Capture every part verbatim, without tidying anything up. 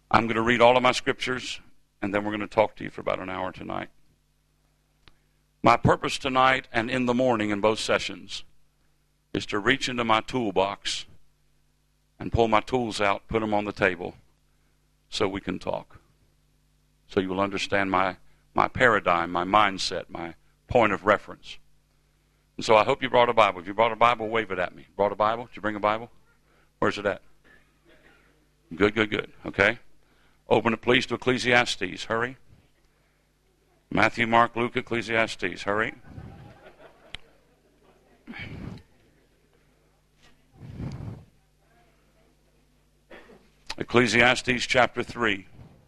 I'm going to read all of my scriptures, and then we're going to talk to you for about an hour tonight. My purpose tonight and in the morning in both sessions is to reach into my toolbox and pull my tools out, put them on the table, so we can talk. So you will understand my, my paradigm, my mindset, my point of reference. And so I hope you brought a Bible. If you brought a Bible, wave it at me. Brought a Bible? Did you bring a Bible? Where's it at? Good, good, good. Okay. Open it, please, to Ecclesiastes. Hurry. Matthew, Mark, Luke, Ecclesiastes. Hurry. Ecclesiastes chapter three.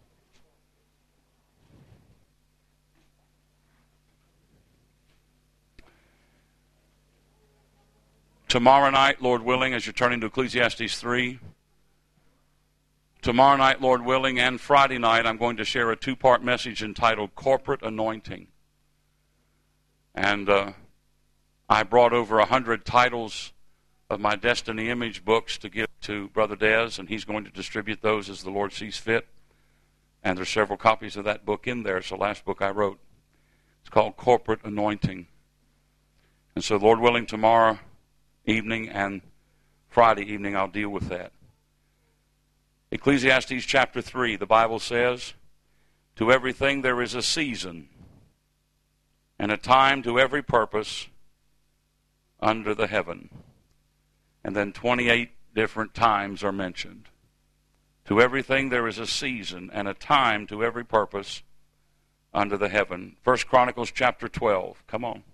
Tomorrow night, Lord willing, as you're turning to Ecclesiastes three, tomorrow night, Lord willing, and Friday night, I'm going to share a two-part message entitled Corporate Anointing. And uh, I brought over a hundred titles of my Destiny Image books to give to Brother Dez, and he's going to distribute those as the Lord sees fit. And there's several copies of that book in there. It's the last book I wrote. It's called Corporate Anointing. And so, Lord willing, tomorrow evening and Friday evening, I'll deal with that. Ecclesiastes chapter three, the Bible says, to everything there is a season, and a time to every purpose under the heaven. And then twenty-eight different times are mentioned. To everything there is a season, and a time to every purpose under the heaven. First Chronicles chapter twelve. Come on.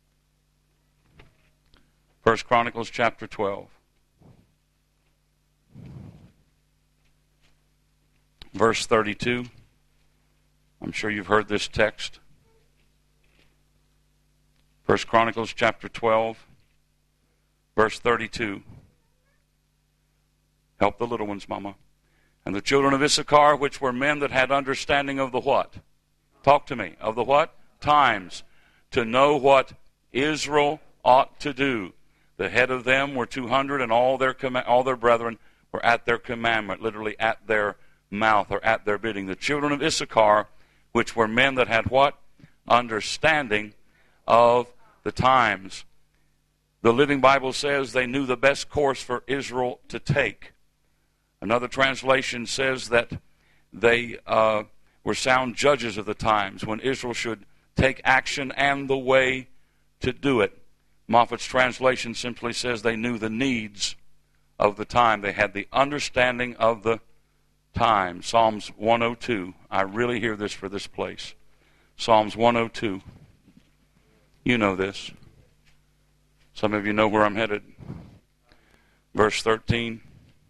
First Chronicles chapter twelve. Verse thirty-two. I'm sure you've heard this text. First Chronicles chapter twelve, verse thirty-two. Help the little ones, Mama. And the children of Issachar, which were men that had understanding of the what? Talk to me. Of the what? Times. To know what Israel ought to do. The head of them were two hundred, and all their com- all their brethren were at their commandment, literally at their mouth or at their bidding. The children of Issachar, which were men that had what? Understanding of the times. The Living Bible says they knew the best course for Israel to take. Another translation says that they uh, were sound judges of the times, when Israel should take action and the way to do it. Moffat's translation simply says they knew the needs of the time. They had the understanding of the time. Psalms one oh two. I really hear this for this place. Psalms one oh two. You know this. Some of you know where I'm headed. Verse thirteen.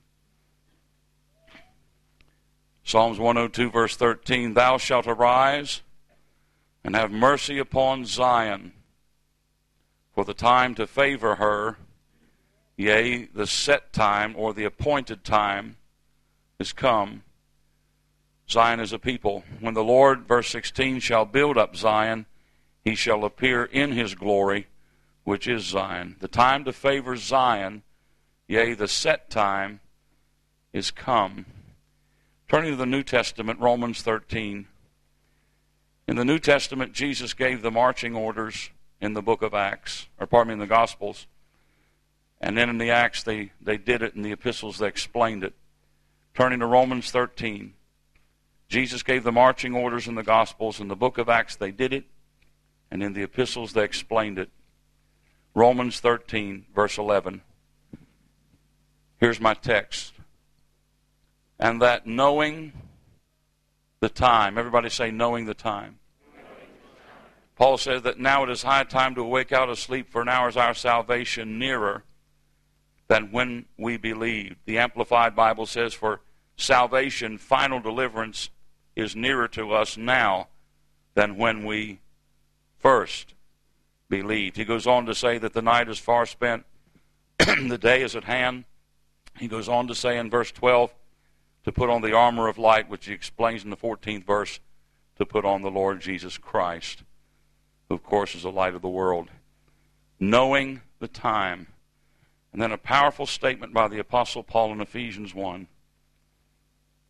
Psalms one oh two, verse thirteen. Thou shalt arise and have mercy upon Zion, for the time to favor her, yea, the set time or the appointed time is come. Zion is a people. When the Lord, verse sixteen, shall build up Zion, he shall appear in his glory, which is Zion. The time to favor Zion, yea, the set time is come. Turning to the New Testament, Romans thirteen. In the New Testament, Jesus gave the marching orders in the book of Acts, or pardon me, in the Gospels. And then in the Acts, they, they did it. In the epistles, they explained it. Turning to Romans thirteen. Jesus gave the marching orders in the Gospels. In the book of Acts, they did it. And in the epistles, they explained it. Romans thirteen, verse eleven. Here's my text. And that knowing the time. Everybody say, knowing the time. Paul says that now it is high time to awake out of sleep, for now is our salvation nearer than when we believed. The Amplified Bible says, for salvation, final deliverance, is nearer to us now than when we first believed. He goes on to say that the night is far spent, the day is at hand. He goes on to say in verse twelve, to put on the armor of light, which he explains in the fourteenth verse, to put on the Lord Jesus Christ, who of course is the light of the world. Knowing the time. And then a powerful statement by the Apostle Paul in Ephesians one.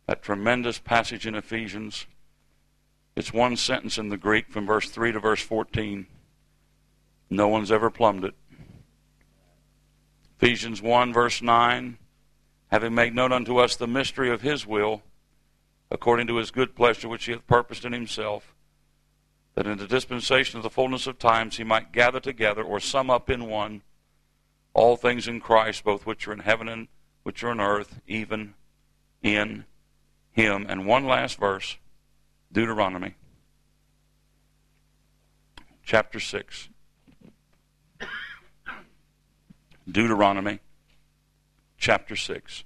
that tremendous passage in Ephesians. It's one sentence in the Greek from verse three to verse fourteen. No one's ever plumbed it. Ephesians one, verse nine, having made known unto us the mystery of his will, according to his good pleasure which he hath purposed in himself, that in the dispensation of the fullness of times he might gather together, or sum up in one, all things in Christ, both which are in heaven and which are on earth, even in him. And one last verse, Deuteronomy, chapter six. Deuteronomy, chapter six,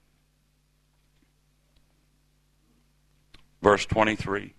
verse twenty-three.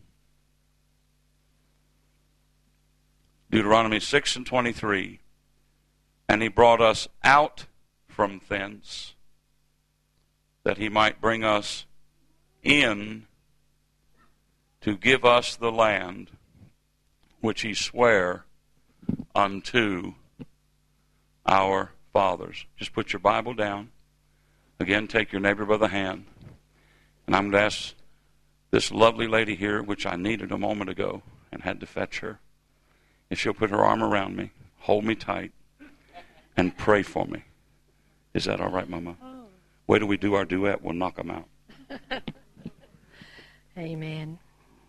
Deuteronomy six and twenty-three. And he brought us out from thence, that he might bring us in to give us the land which he sware unto our fathers. Just put your Bible down. Again, take your neighbor by the hand. And I'm going to ask this lovely lady here, which I needed a moment ago and had to fetch her, if she'll put her arm around me, hold me tight, and pray for me. Is that all right, Mama? Oh. Wait till we do our duet. We'll knock them out. Amen.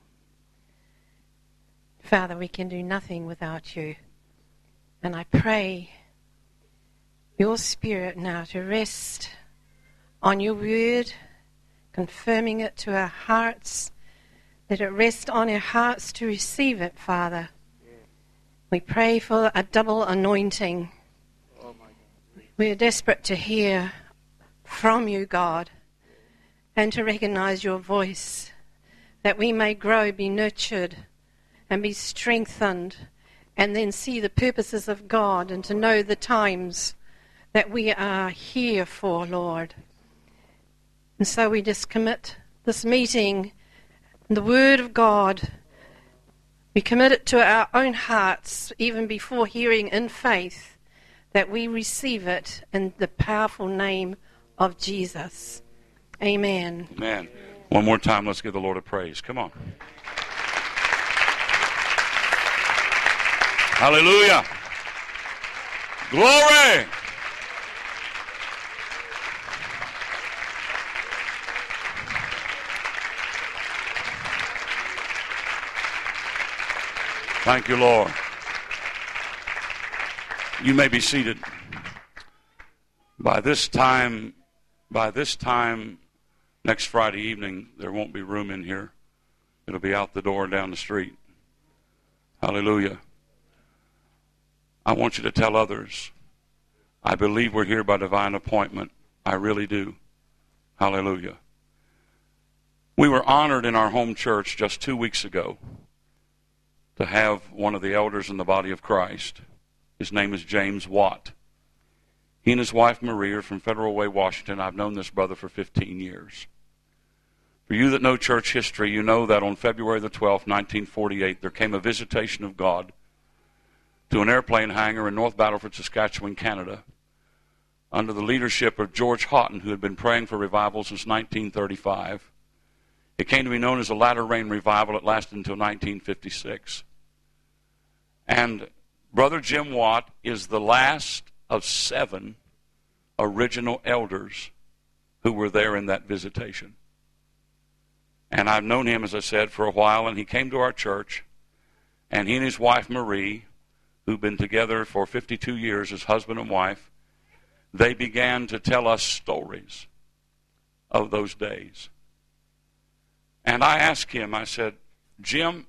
Father, we can do nothing without you. And I pray your Spirit now to rest on your word, confirming it to our hearts. Let it rest on our hearts to receive it, Father. We pray for a double anointing. We are desperate to hear from you, God, and to recognize your voice, that we may grow, be nurtured, and be strengthened, and then see the purposes of God, and to know the times that we are here for, Lord. And so we just commit this meeting, the Word of God. We commit it to our own hearts, even before hearing in faith, that we receive it in the powerful name of Jesus. Amen. Amen. One more time, let's give the Lord a praise. Come on. Hallelujah. Glory. Thank you, Lord. You may be seated. By this time, by this time next Friday evening, there won't be room in here. It'll be out the door down the street. Hallelujah. I want you to tell others, I believe we're here by divine appointment. I really do. Hallelujah. We were honored in our home church just two weeks ago to have one of the elders in the body of Christ. His name is James Watt. He and his wife Marie are from Federal Way, Washington. I've known this brother for fifteen years. For you that know church history, you know that on February the twelfth, nineteen forty-eight, there came a visitation of God to an airplane hangar in North Battleford, Saskatchewan, Canada, under the leadership of George Houghton, who had been praying for revival since nineteen thirty-five. It came to be known as the Latter Rain Revival. It lasted until nineteen fifty-six. And Brother Jim Watt is the last of seven original elders who were there in that visitation. And I've known him, as I said, for a while, and he came to our church, and he and his wife Marie, who've been together for fifty-two years as husband and wife, they began to tell us stories of those days. And I asked him, I said, Jim,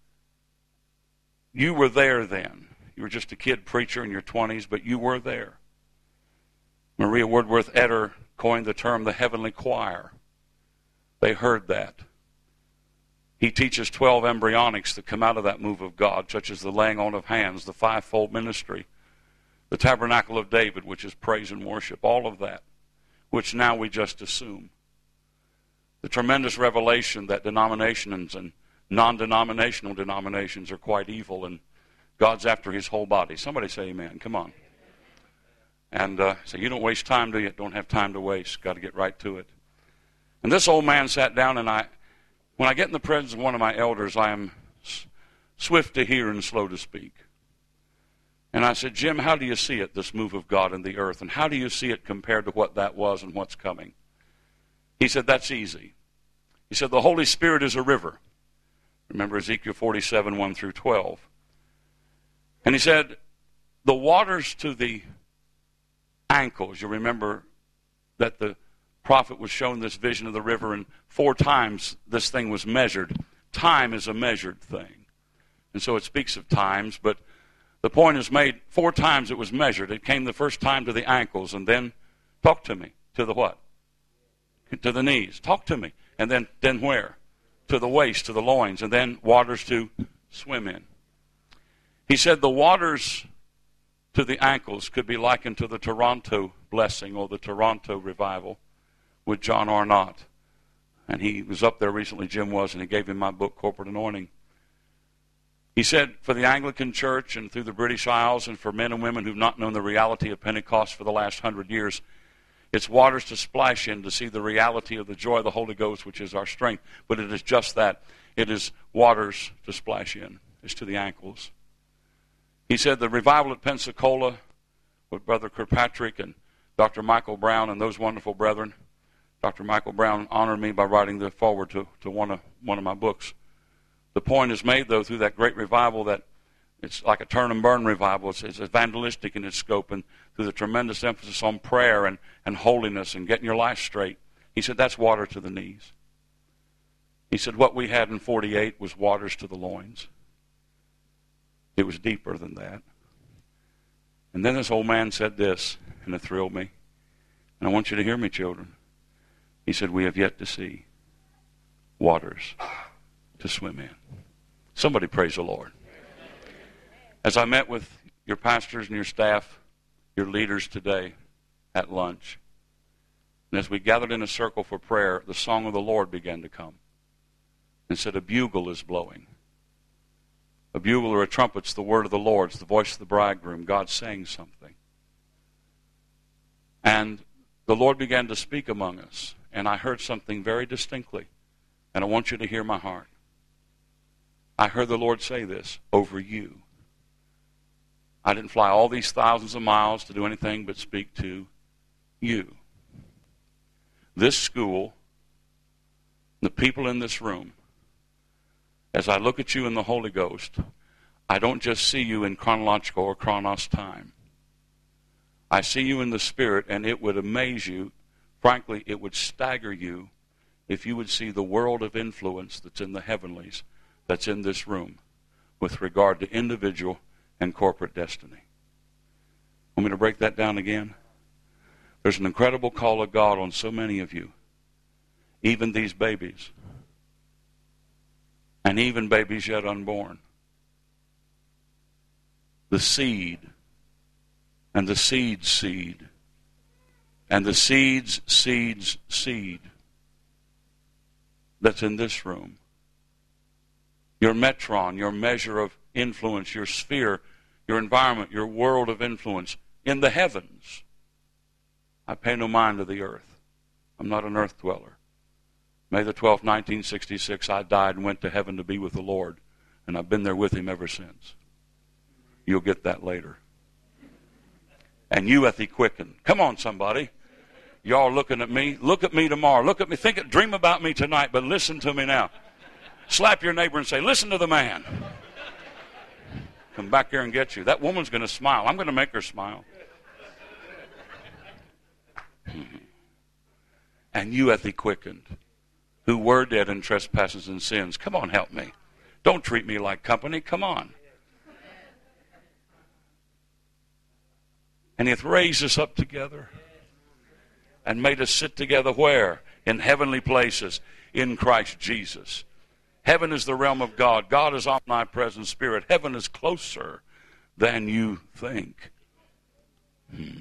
you were there then. You were just a kid preacher in your twenties, but you were there. Maria Woodworth Etter coined the term the heavenly choir. They heard that. He teaches twelve embryonics that come out of that move of God, such as the laying on of hands, the fivefold ministry, the tabernacle of David, which is praise and worship, all of that, which now we just assume. The tremendous revelation that denominations and non-denominational denominations are quite evil, and God's after his whole body. Somebody say amen. Come on. And uh, so you don't waste time, do you? Don't have time to waste. Got to get right to it. And this old man sat down, and I, when I get in the presence of one of my elders, I am swift to hear and slow to speak. And I said, Jim, how do you see it, this move of God in the earth? And how do you see it compared to what that was and what's coming? He said, that's easy. He said, the Holy Spirit is a river. Remember Ezekiel forty-seven, one through twelve. And he said, the waters to the ankles. You remember that the prophet was shown this vision of the river, and four times this thing was measured. Time is a measured thing. And so it speaks of times, but the point is made, four times it was measured. It came the first time to the ankles, and then, talk to me, to the what? To the knees. Talk to me. And then, then where? To the waist, to the loins, and then waters to swim in. He said the waters to the ankles could be likened to the Toronto blessing or the Toronto revival with John Arnott. And he was up there recently, Jim was, and he gave him my book, Corporate Anointing. He said for the Anglican Church and through the British Isles and for men and women who've not known the reality of Pentecost for the last hundred years, it's waters to splash in to see the reality of the joy of the Holy Ghost, which is our strength. But it is just that. It is waters to splash in. It's to the ankles. He said the revival at Pensacola with Brother Kirkpatrick and Doctor Michael Brown and those wonderful brethren. Doctor Michael Brown honored me by writing the foreword to, to one, of, one of my books. The point is made, though, through that great revival that it's like a turn and burn revival. It's, it's evangelistic in its scope, and through the tremendous emphasis on prayer and, and holiness and getting your life straight. He said that's water to the knees. He said what we had in forty-eight was waters to the loins. It was deeper than that. And then this old man said this, and it thrilled me. And I want you to hear me, children. He said, we have yet to see waters to swim in. Somebody praise the Lord. As I met with your pastors and your staff, your leaders today at lunch, and as we gathered in a circle for prayer, the song of the Lord began to come. And said, a bugle is blowing. A bugle or a trumpet's the word of the Lord. It's the voice of the bridegroom. God's saying something. And the Lord began to speak among us. And I heard something very distinctly. And I want you to hear my heart. I heard the Lord say this over you. I didn't fly all these thousands of miles to do anything but speak to you. This school, the people in this room, as I look at you in the Holy Ghost, I don't just see you in chronological or chronos time. I see you in the Spirit, and it would amaze you. Frankly, it would stagger you if you would see the world of influence that's in the heavenlies, that's in this room, with regard to individual and corporate destiny. Want me to break that down again? There's an incredible call of God on so many of you, even these babies. And even babies yet unborn. The seed, and the seed's seed, and the seed's seed's seed that's in this room. Your metron, your measure of influence, your sphere, your environment, your world of influence in the heavens. I pay no mind to the earth. I'm not an earth dweller. May the twelfth, nineteen sixty-six, I died and went to heaven to be with the Lord. And I've been there with him ever since. You'll get that later. And you hath he quickened. Come on, somebody. Y'all looking at me. Look at me tomorrow. Look at me. Think it, dream about me tonight, but listen to me now. Slap your neighbor and say, listen to the man. Come back here and get you. That woman's going to smile. I'm going to make her smile. And you hath he quickened, who were dead in trespasses and sins. Come on, help me. Don't treat me like company. Come on. And he hath raised us up together and made us sit together where? In heavenly places in Christ Jesus. Heaven is the realm of God. God is omnipresent spirit. Heaven is closer than you think. Hmm.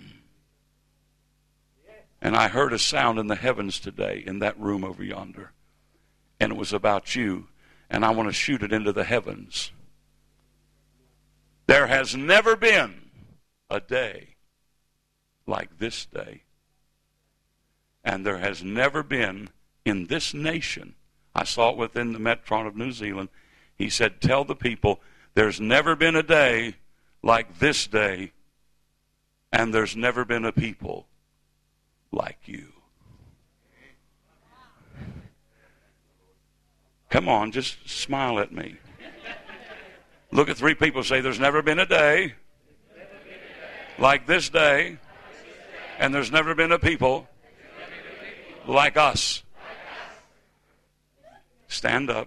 And I heard a sound in the heavens today in that room over yonder. And it was about you. And I want to shoot it into the heavens. There has never been a day like this day. And there has never been in this nation. I saw it within the Metron of New Zealand. He said, tell the people, there's never been a day like this day, and there's never been a people like you. Come on, just smile at me. Look at three people, say, there's never been a day like this day, and there's never been a people like us. Stand up.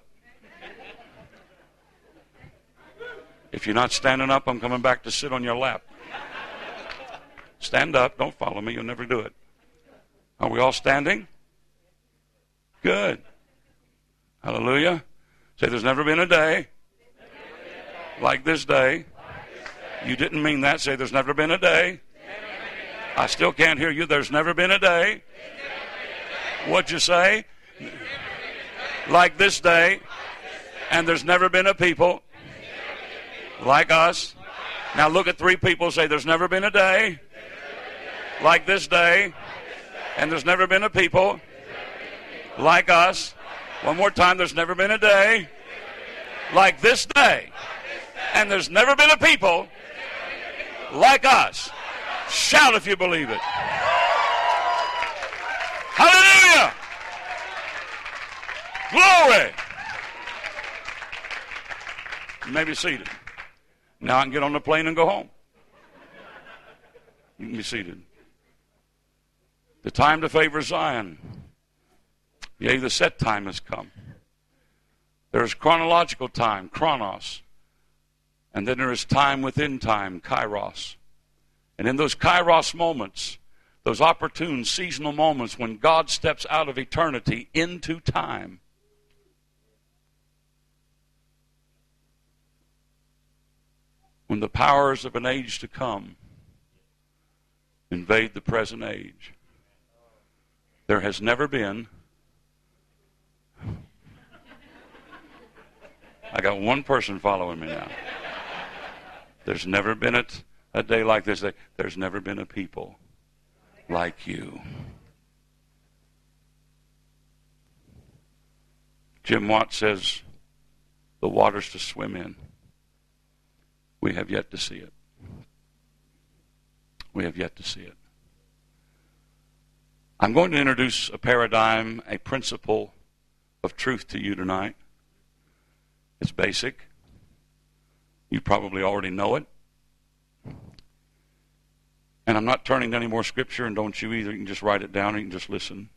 If you're not standing up, I'm coming back to sit on your lap. Stand up. Don't follow me. You'll never do it. Are we all standing? Good. Hallelujah. Say, there's never been a day like this day. You didn't mean that. Say, there's never been a day. I still can't hear you. There's never been a day. What'd you say? Like this day. And there's never been a people like us. Now look at three people. Say, there's never been a day like this day. And there's never been a people like us. One more time. There's never been a day like this day. And there's never been a people like us. Shout if you believe it. Hallelujah. Glory. You may be seated. Now I can get on the plane and go home. You can be seated. The time to favor Zion. Yea, the set time has come. There is chronological time, chronos. And then there is time within time, kairos. And in those kairos moments, those opportune seasonal moments when God steps out of eternity into time, when the powers of an age to come invade the present age, there has never been, I got one person following me now. There's never been a, a day like this. There's never been a people like you. Jim Watt says, the waters to swim in. We have yet to see it. We have yet to see it. I'm going to introduce a paradigm, a principle of truth to you tonight. It's basic. You probably already know it. And I'm not turning to any more scripture, and don't you either. You can just write it down, or you can just listen.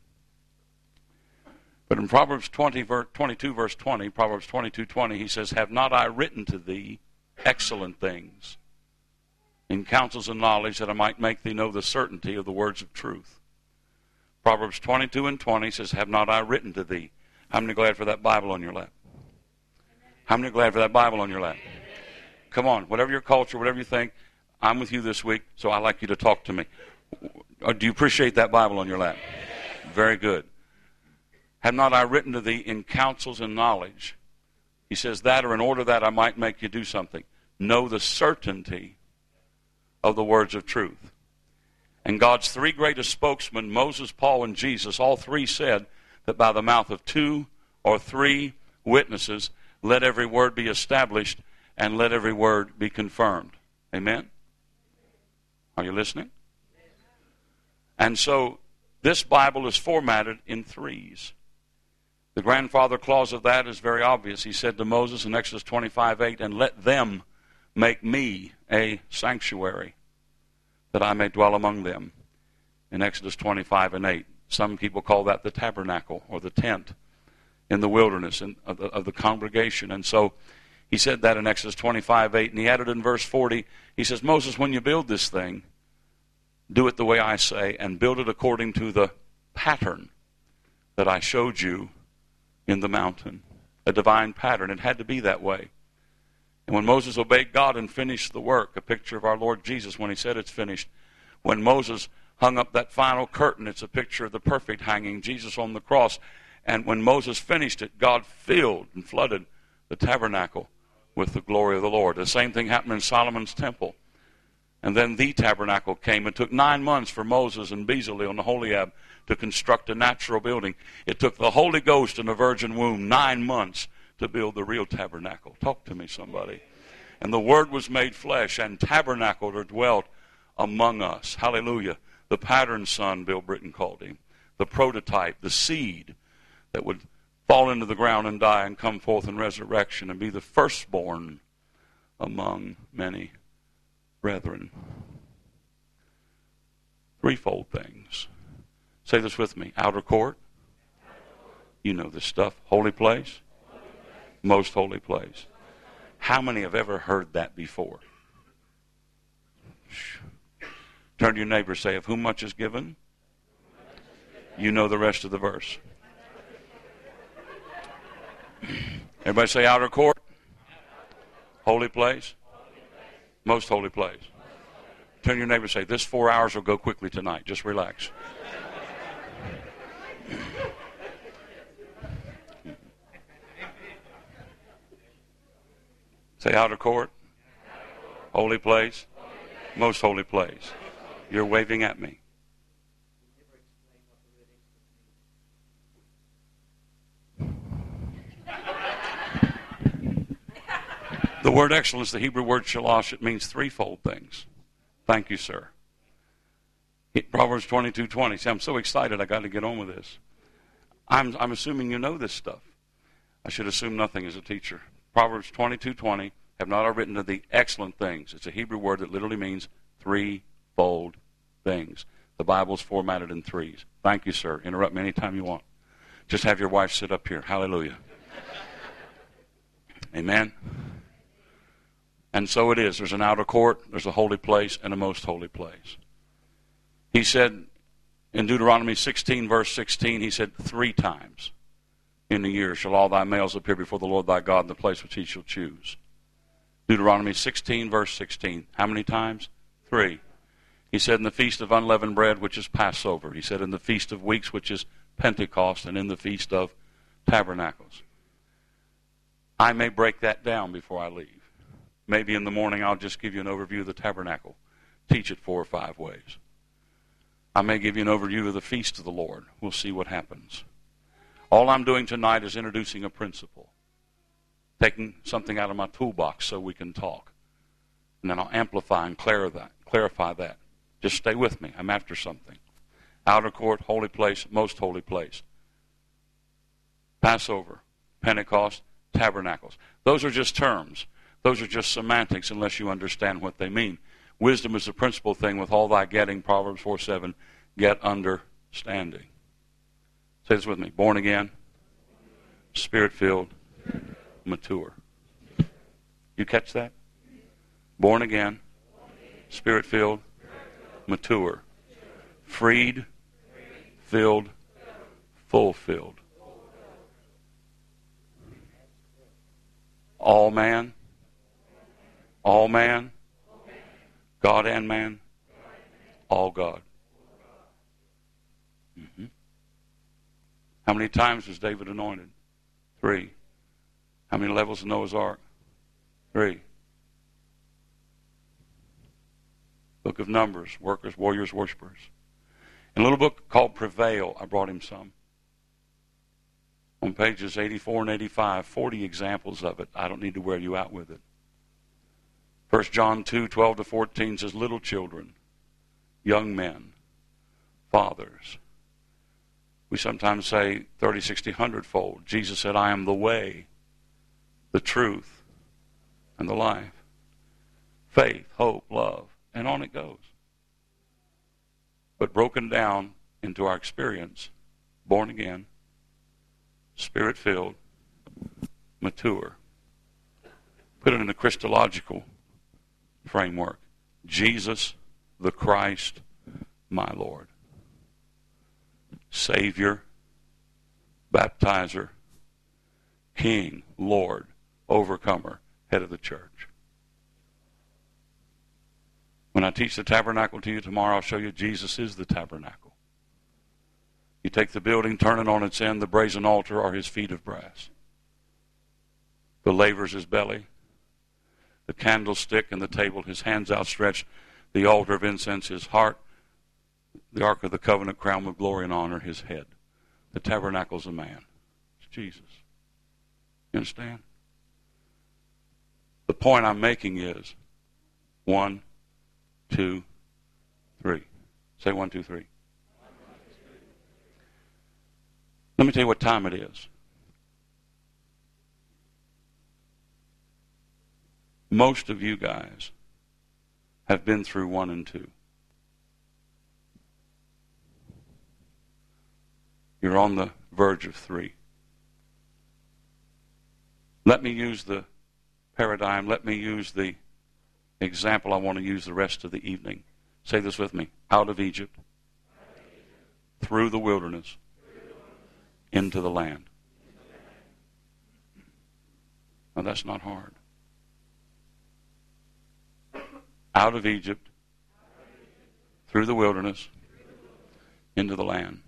But in Proverbs twenty, twenty-two, verse twenty, Proverbs twenty-two, twenty, he says, have not I written to thee excellent things in counsels and knowledge, that I might make thee know the certainty of the words of truth. Proverbs twenty-two and twenty says, have not I written to thee. How many are glad for that Bible on your lap? How many are glad for that Bible on your lap? Come on, whatever your culture, whatever you think, I'm with you this week, so I'd like you to talk to me. Do you appreciate that Bible on your lap? Very good. Have not I written to thee in counsels and knowledge? He says that, or in order that I might make you do something. Know the certainty of the words of truth. And God's three greatest spokesmen, Moses, Paul, and Jesus, all three said that by the mouth of two or three witnesses, let every word be established and let every word be confirmed. Amen? Are you listening? And so this Bible is formatted in threes. The grandfather clause of that is very obvious. He said to Moses in Exodus twenty-five eight, and let them make me a sanctuary, that I may dwell among them. In Exodus twenty-five and eight. Some people call that the tabernacle or the tent in the wilderness of the, of the congregation. And so he said that in Exodus twenty-five eight. And he added in verse forty, he says, Moses, when you build this thing, do it the way I say, and build it according to the pattern that I showed you in the mountain. A divine pattern. It had to be that way. And when Moses obeyed God and finished the work, a picture of our Lord Jesus when he said it's finished. When Moses hung up that final curtain, it's a picture of the perfect hanging, Jesus on the cross. And when Moses finished it, God filled and flooded the tabernacle with the glory of the Lord. The same thing happened in Solomon's temple. And then the tabernacle came. It took nine months for Moses and Bezalel and Aholiab to construct a natural building. It took the Holy Ghost in a virgin womb nine months to build the real tabernacle. Talk to me, somebody. And the Word was made flesh and tabernacled or dwelt among us. Hallelujah. The pattern son, Bill Britton called him. The prototype, the seed that would fall into the ground and die and come forth in resurrection and be the firstborn among many brethren. Threefold things. Say this with me. Outer court. You know this stuff. Holy place. Most holy place. How many have ever heard that before? Turn to your neighbor and say, of whom much is given, you know the rest of the verse. Everybody say outer court, holy place, most holy place. Turn to your neighbor and say, this four hours will go quickly tonight. Just relax. Say outer court, holy place, most holy place. You're waving at me. The word excellence, the Hebrew word shalosh, it means threefold things. Thank you, sir. Proverbs twenty-two twenty. See, I'm so excited I got to get on with this. I'm, I'm assuming you know this stuff. I should assume nothing as a teacher. Proverbs twenty-two twenty. Have not I written of the excellent things. It's a Hebrew word that literally means threefold things. The Bible's formatted in threes. Thank you, sir. Interrupt me anytime you want. Just have your wife sit up here. Hallelujah. Amen. And so it is. There's an outer court, there's a holy place, and a most holy place. He said in Deuteronomy sixteen, verse sixteen, he said, three times in the year shall all thy males appear before the Lord thy God in the place which he shall choose. Deuteronomy sixteen, verse sixteen. How many times? Three. He said in the feast of unleavened bread, which is Passover. He said in the feast of weeks, which is Pentecost, and in the feast of tabernacles. I may break that down before I leave. Maybe in the morning I'll just give you an overview of the tabernacle. Teach it four or five ways. I may give you an overview of the feast of the Lord. We'll see what happens. All I'm doing tonight is introducing a principle. Taking something out of my toolbox so we can talk. And then I'll amplify and clarify that. Just stay with me. I'm after something. Outer court, holy place, most holy place. Passover, Pentecost, tabernacles. Those are just terms. Those are just semantics unless you understand what they mean. Wisdom is the principal thing. With all thy getting, Proverbs four seven, get understanding. Say this with me. Born again, Spirit-filled, mature. You catch that? Born again, Spirit-filled, mature. Freed, filled, fulfilled. All man, all man, God and man, all God. Mm-hmm. How many times was David anointed? Three. How many levels of Noah's Ark? Three. Book of Numbers, workers, warriors, worshipers. In a little book called Prevail, I brought him some. On pages eighty-four and eighty-five, forty examples of it. I don't need to wear you out with it. First John two, twelve to fourteen says, little children, young men, fathers. We sometimes say thirty, sixty, hundredfold. Jesus said, I am the way, the truth, and the life. Faith, hope, love, and on it goes. But broken down into our experience, born again, Spirit-filled, mature. Put it in a Christological framework. Jesus, the Christ, my Lord. Savior, baptizer, King, Lord, overcomer, head of the church. When I teach the tabernacle to you tomorrow, I'll show you Jesus is the tabernacle. You take the building, turn it on its end, the brazen altar are his feet of brass. The laver's his belly. The candlestick and the table, his hands outstretched. The altar of incense, his heart. The Ark of the Covenant, crowned with glory and honor, his head. The tabernacle's a man. It's Jesus. You understand? The point I'm making is one, two, three. Say one, two, three. Let me tell you what time it is. Most of you guys have been through one and two. You're on the verge of three. Let me use the paradigm. Let me use the example I want to use the rest of the evening. Say this with me. Out of Egypt, through the wilderness, into the land. Now that's not hard. Out of Egypt, through the wilderness, into the land.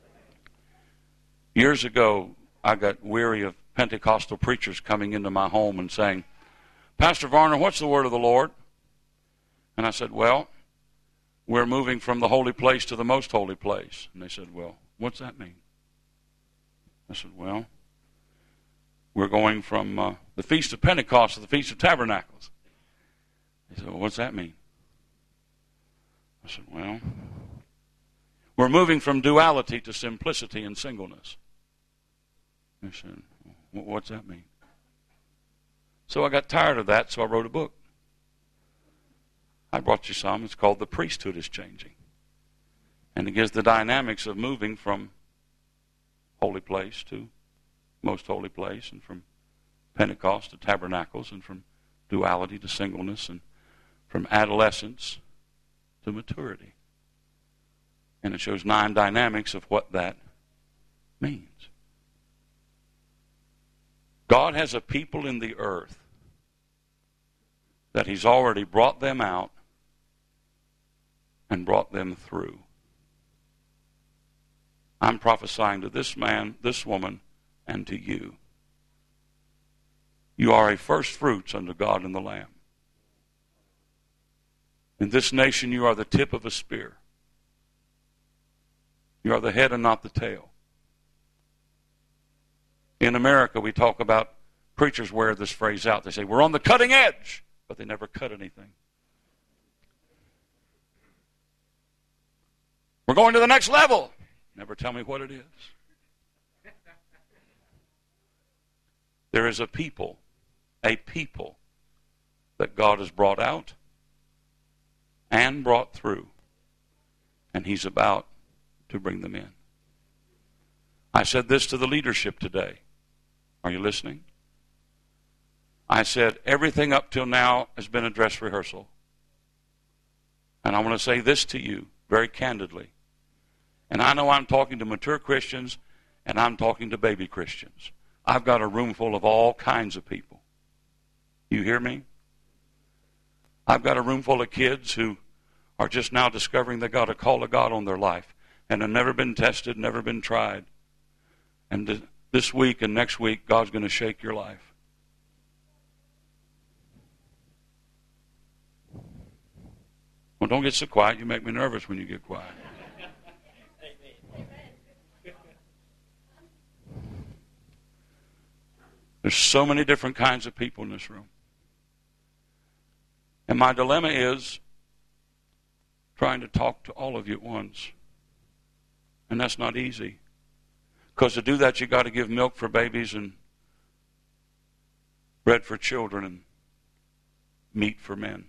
Years ago, I got weary of Pentecostal preachers coming into my home and saying, Pastor Varner, what's the word of the Lord? And I said, well, we're moving from the holy place to the most holy place. And they said, well, what's that mean? I said, well, we're going from uh, the Feast of Pentecost to the Feast of Tabernacles. They said, well, what's that mean? I said, well, we're moving from duality to simplicity and singleness. They said, well, what's that mean? So I got tired of that, so I wrote a book. I brought you some. It's called The Priesthood is Changing. And it gives the dynamics of moving from holy place to most holy place, and from Pentecost to Tabernacles, and from duality to singleness, and from adolescence to maturity. And it shows nine dynamics of what that means. God has a people in the earth that he's already brought them out and brought them through. I'm prophesying to this man, this woman, and to you. You are a first fruits unto God and the Lamb. In this nation, you are the tip of a spear. You are the head and not the tail. In America, we talk about, preachers wear this phrase out. They say, we're on the cutting edge, but they never cut anything. We're going to the next level. Never tell me what it is. There is a people, a people that God has brought out and brought through, and he's about to bring them in. I said this to the leadership today. Are you listening? I said everything up till now has been a dress rehearsal. And I want to say this to you very candidly. And I know I'm talking to mature Christians, and I'm talking to baby Christians. I've got a room full of all kinds of people. You hear me? I've got a room full of kids who are just now discovering they got a call of God on their life and have never been tested, never been tried. And this week and next week, God's going to shake your life. Well, don't get so quiet. You make me nervous when you get quiet. There's so many different kinds of people in this room. And my dilemma is trying to talk to all of you at once. And that's not easy. Because to do that, you've got to give milk for babies and bread for children and meat for men.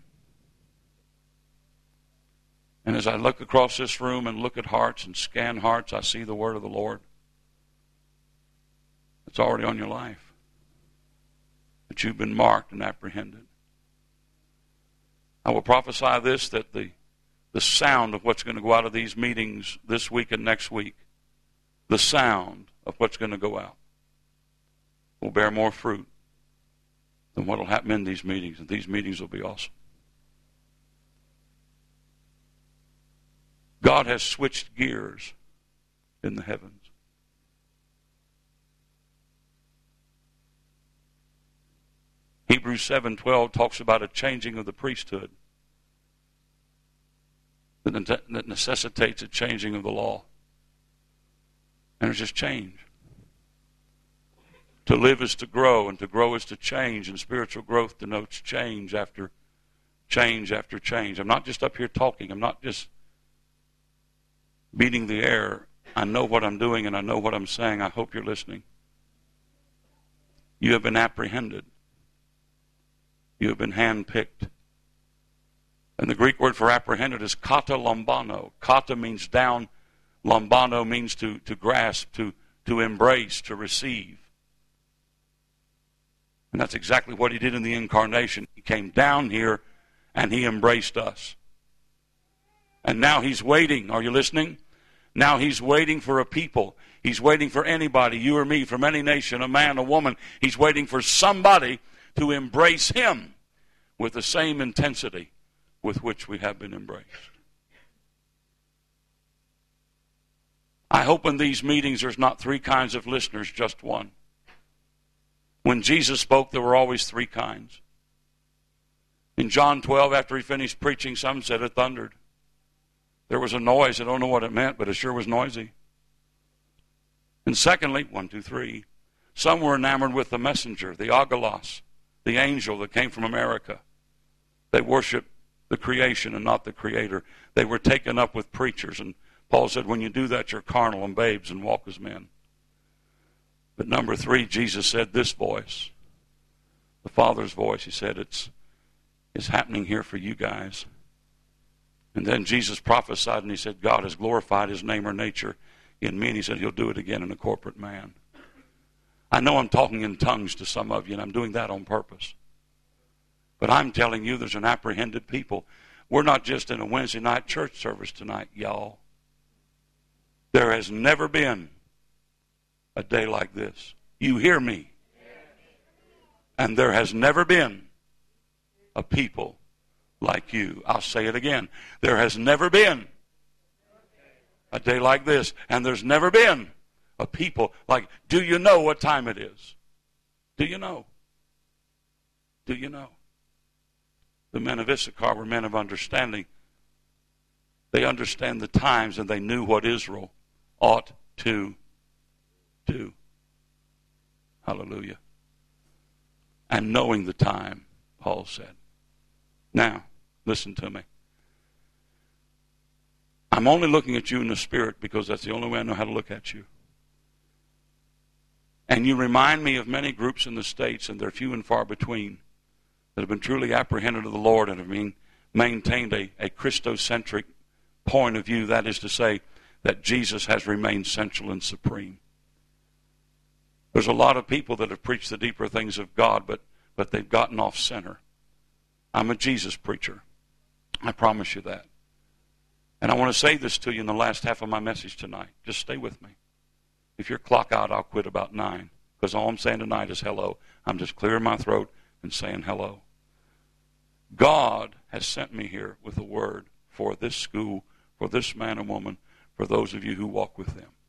And as I look across this room and look at hearts and scan hearts, I see the word of the Lord. It's already on your life. That you've been marked and apprehended. I will prophesy this, that the, the sound of what's going to go out of these meetings this week and next week, the sound of what's going to go out, will bear more fruit than what will happen in these meetings. And these meetings will be awesome. God has switched gears in the heavens. Hebrews seven twelve talks about a changing of the priesthood. that necessitates a changing of the law. And it's just change. To live is to grow, and to grow is to change, and spiritual growth denotes change after change after change. I'm not just up here talking. I'm not just beating the air. I know what I'm doing, and I know what I'm saying. I hope you're listening. You have been apprehended. You have been handpicked. And the Greek word for apprehended is kata lambano. Kata means down. Lambano means to, to grasp, to, to embrace, to receive. And that's exactly what he did in the incarnation. He came down here and he embraced us. And now he's waiting. Are you listening? Now he's waiting for a people. He's waiting for anybody, you or me, from any nation, a man, a woman. He's waiting for somebody to embrace him with the same intensity with which we have been embraced. I hope in these meetings there's not three kinds of listeners, just one. When Jesus spoke, there were always three kinds. In John twelve, after he finished preaching, some said it thundered. There was a noise. I don't know what it meant, but it sure was noisy. And secondly, one, two, three, some were enamored with the messenger, the Agalos, the angel that came from America. They worshiped the creation and not the creator. They were taken up with preachers. And Paul said, when you do that, you're carnal and babes and walk as men. But number three, Jesus said this voice, the Father's voice. He said, it's, it's happening here for you guys. And then Jesus prophesied and he said, God has glorified his name or nature in me. And he said he'll do it again in a corporate man. I know I'm talking in tongues to some of you, and I'm doing that on purpose. But I'm telling you, there's an apprehended people. We're not just in a Wednesday night church service tonight, y'all. There has never been a day like this. You hear me? And there has never been a people like you. I'll say it again. There has never been a day like this. And there's never been a people like, do you know what time it is? Do you know? Do you know? The men of Issachar were men of understanding. They understand the times and they knew what Israel ought to do. Hallelujah. And knowing the time, Paul said. Now, listen to me. I'm only looking at you in the spirit because that's the only way I know how to look at you. And you remind me of many groups in the States, and they're few and far between, that have been truly apprehended of the Lord and have been, maintained a, a Christocentric point of view. That is to say, that Jesus has remained central and supreme. There's a lot of people that have preached the deeper things of God, but, but they've gotten off center. I'm a Jesus preacher. I promise you that. And I want to say this to you in the last half of my message tonight. Just stay with me. If you're clock out, I'll quit about nine. Because all I'm saying tonight is hello. I'm just clearing my throat and saying hello. God has sent me here with a word for this school, for this man and woman, for those of you who walk with them.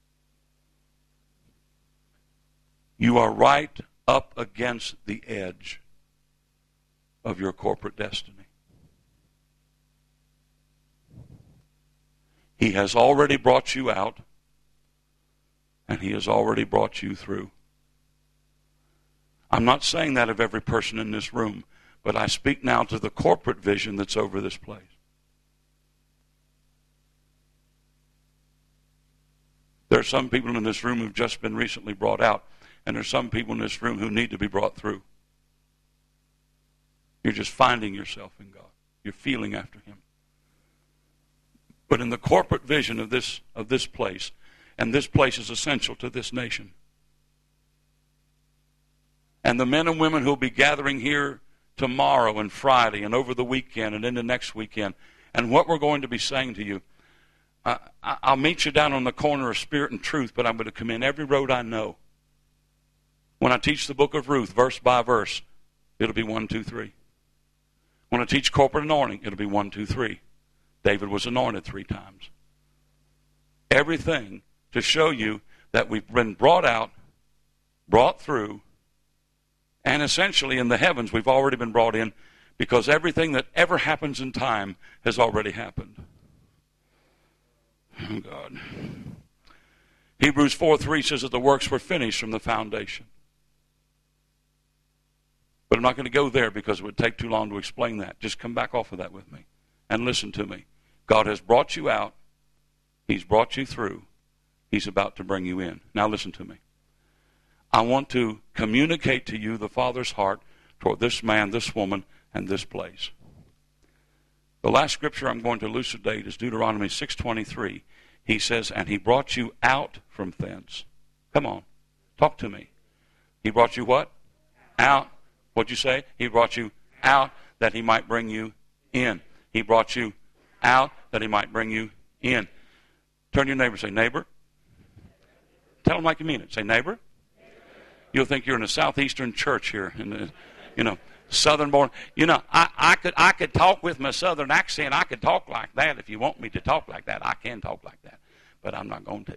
You are right up against the edge of your corporate destiny. He has already brought you out, and he has already brought you through. I'm not saying that of every person in this room, but I speak now to the corporate vision that's over this place. There are some people in this room who've just been recently brought out, and there's some people in this room who need to be brought through. You're just finding yourself in God. You're feeling after him. But in the corporate vision of this, of this place, and this place is essential to this nation. And the men and women who will be gathering here tomorrow and Friday and over the weekend and into next weekend, and what we're going to be saying to you, uh, I'll meet you down on the corner of Spirit and Truth, but I'm going to come in every road I know. When I teach the book of Ruth, verse by verse, it'll be one, two, three. When I teach corporate anointing, it'll be one, two, three. David was anointed three times. Everything to show you that we've been brought out, brought through, and essentially in the heavens we've already been brought in, because everything that ever happens in time has already happened. Oh, God. Hebrews four three says that the works were finished from the foundation. But I'm not going to go there because it would take too long to explain that. Just come back off of that with me and listen to me. God has brought you out. He's brought you through. He's about to bring you in. Now listen to me. I want to communicate to you the Father's heart toward this man, this woman, and this place. The last scripture I'm going to elucidate is Deuteronomy six twenty-three. He says, and he brought you out from thence. Come on, talk to me. He brought you what? Out. What'd you say? He brought you out that he might bring you in. He brought you out that he might bring you in. Turn to your neighbor and say, neighbor. Tell him like you mean it. Say, neighbor. You'll think you're in a southeastern church here in the, you know, southern born. You know, I, I could I could talk with my southern accent. I could talk like that. If you want me to talk like that, I can talk like that. But I'm not going to.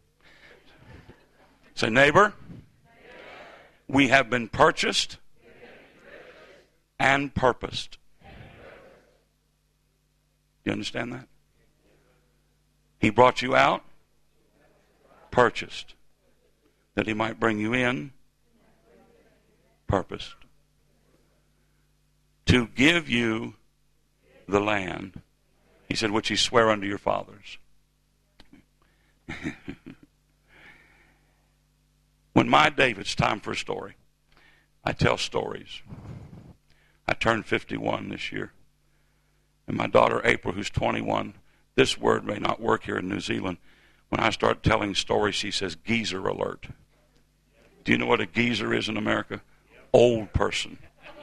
Say, neighbor, we have been purchased and purposed. You understand that? He brought you out, purchased, that he might bring you in, purposed, to give you the land, he said, which he sware unto your fathers. When my David's time for a story, I tell stories. I turned fifty-one this year. And my daughter April, who's twenty-one, this word may not work here in New Zealand. When I start telling stories, she says, geezer alert. Do you know what a geezer is in America? Old person.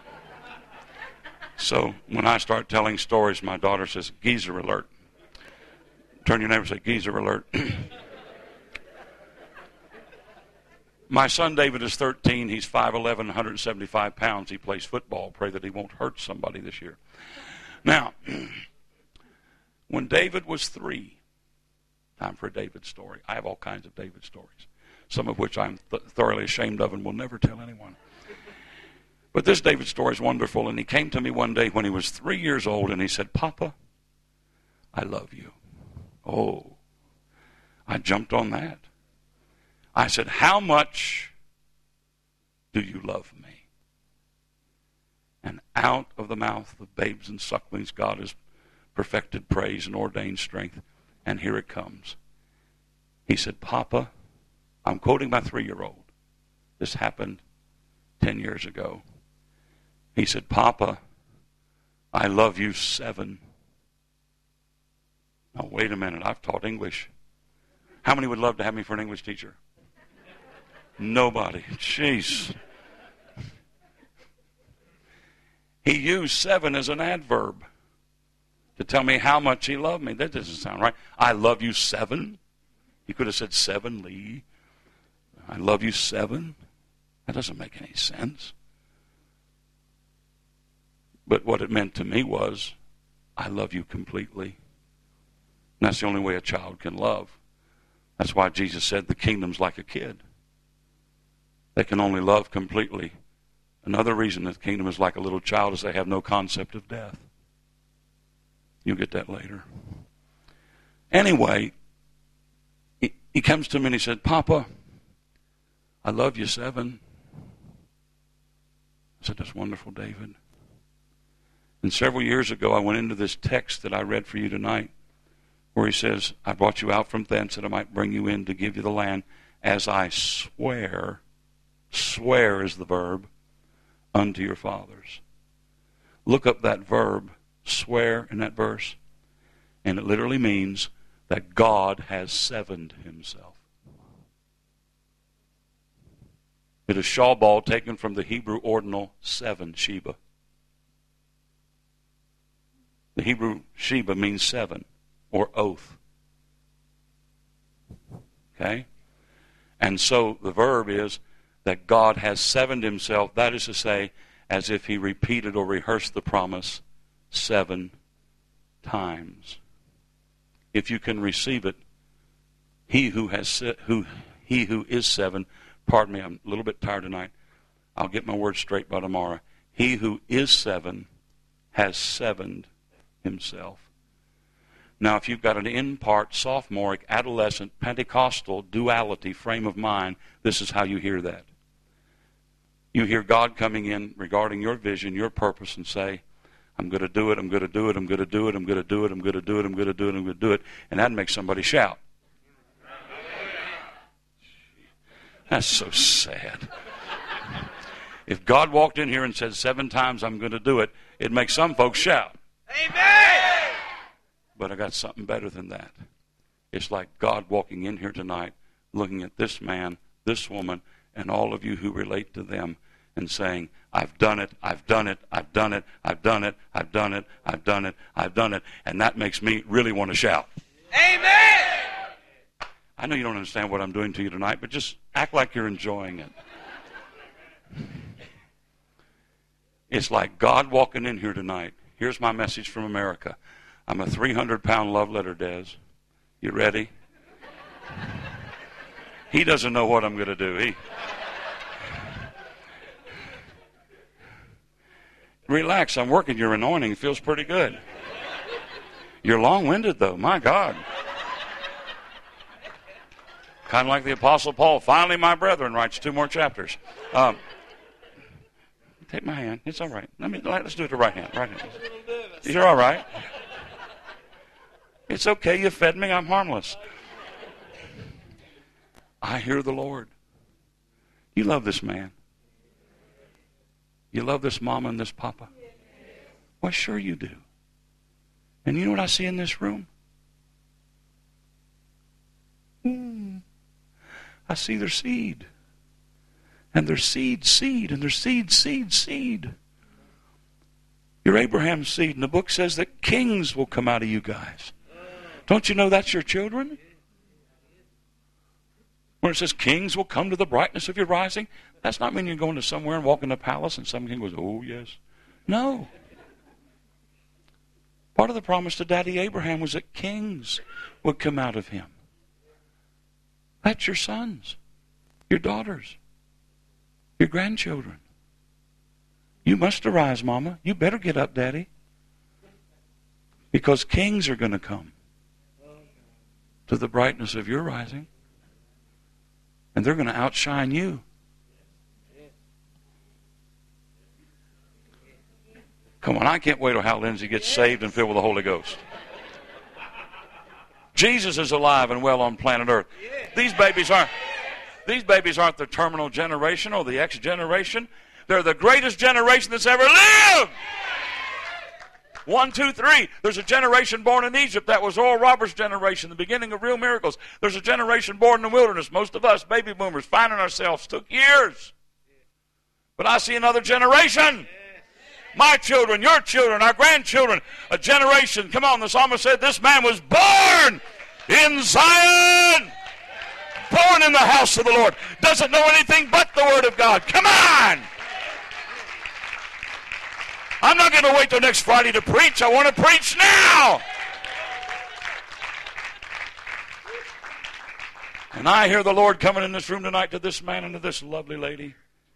So when I start telling stories, my daughter says, geezer alert. Turn your neighbor and say, geezer alert. My son David is thirteen. He's five eleven, one hundred seventy-five pounds. He plays football. Pray that he won't hurt somebody this year. Now, when David was three, time for a David story. I have all kinds of David stories, some of which I'm th- thoroughly ashamed of and will never tell anyone. But this David story is wonderful, and he came to me one day when he was three years old, and he said, Papa, I love you. Oh, I jumped on that. I said, how much do you love me? And out of the mouth of babes and sucklings, God has perfected praise and ordained strength. And here it comes. He said, Papa, I'm quoting my three-year-old. This happened ten years ago. He said, Papa, I love you seven. Now, wait a minute. I've taught English. How many would love to have me for an English teacher? Nobody. Jeez. He used seven as an adverb to tell me how much he loved me. That doesn't sound right. I love you seven. He could have said seven, Lee. I love you seven. That doesn't make any sense. But what it meant to me was, I love you completely. And that's the only way a child can love. That's why Jesus said the kingdom's like a kid. They can only love completely. Another reason that the kingdom is like a little child is they have no concept of death. You'll get that later. Anyway, he, he comes to me and he said, Papa, I love you seven. I said, that's wonderful, David. And several years ago, I went into this text that I read for you tonight, where he says, I brought you out from thence that I might bring you in to give you the land, as I swear, swear is the verb, unto your fathers. Look up that verb, swear, in that verse, and it literally means that God has sevened himself. It is shawbal taken from the Hebrew ordinal seven, Sheba. The Hebrew Sheba means seven, or oath. Okay? And so the verb is that God has sevened himself, that is to say, as if he repeated or rehearsed the promise seven times. If you can receive it, he who has se- who he who is seven, pardon me, I'm a little bit tired tonight. I'll get my words straight by tomorrow. He who is seven has sevened himself. Now, if you've got an in-part, sophomoric, adolescent, Pentecostal duality frame of mind, this is how you hear that. You hear God coming in regarding your vision, your purpose, and say, I'm going to do it, I'm going to do it, I'm going to do it, I'm going to do it, I'm going to do it, I'm going to do it, I'm going to do it. And that makes somebody shout. That's so sad. If God walked in here and said seven times, I'm going to do it, it'd make some folks shout. Amen! But I got something better than that. It's like God walking in here tonight, looking at this man, this woman, and all of you who relate to them, and saying, I've done it, I've done it, I've done it, I've done it, I've done it, I've done it, I've done it. And that makes me really want to shout. Amen! I know you don't understand what I'm doing to you tonight, but just act like you're enjoying it. It's like God walking in here tonight. Here's my message from America. I'm a three hundred pound love letter, Des. You ready? He doesn't know what I'm going to do. He... Relax, I'm working your anointing. It feels pretty good. You're long-winded, though. My God. Kind of like the Apostle Paul. Finally, my brethren, writes two more chapters. Um, take my hand. It's all right. Let me, let's do it the right hand. Right hand. You're all right. It's okay. You fed me. I'm harmless. I hear the Lord. You love this man. You love this mama and this papa. Well, sure you do. And you know what I see in this room? Hmm. I see their seed. And their seed, seed, and their seed, seed, seed. You're Abraham's seed, and the book says that kings will come out of you guys. Don't you know that's your children? When it says kings will come to the brightness of your rising, that's not mean you're going to somewhere and walk in the palace and some king goes, oh yes. No. Part of the promise to Daddy Abraham was that kings would come out of him. That's your sons, your daughters, your grandchildren. You must arise, Mama. You better get up, Daddy. Because kings are going to come to the brightness of your rising. And they're going to outshine you. Come on, I can't wait till how Lindsay gets saved and filled with the Holy Ghost. Jesus is alive and well on planet Earth. These babies aren't, these babies aren't the terminal generation or the X generation. They're the greatest generation that's ever lived. One, two, three. There's a generation born in Egypt. That was Oral Roberts' generation, the beginning of real miracles. There's a generation born in the wilderness. Most of us, baby boomers, finding ourselves, took years. But I see another generation. My children, your children, our grandchildren, a generation. Come on, the psalmist said this man was born in Zion. Born in the house of the Lord. Doesn't know anything but the Word of God. Come on. I'm not going to wait till next Friday to preach. I want to preach now. And I hear the Lord coming in this room tonight to this man and to this lovely lady.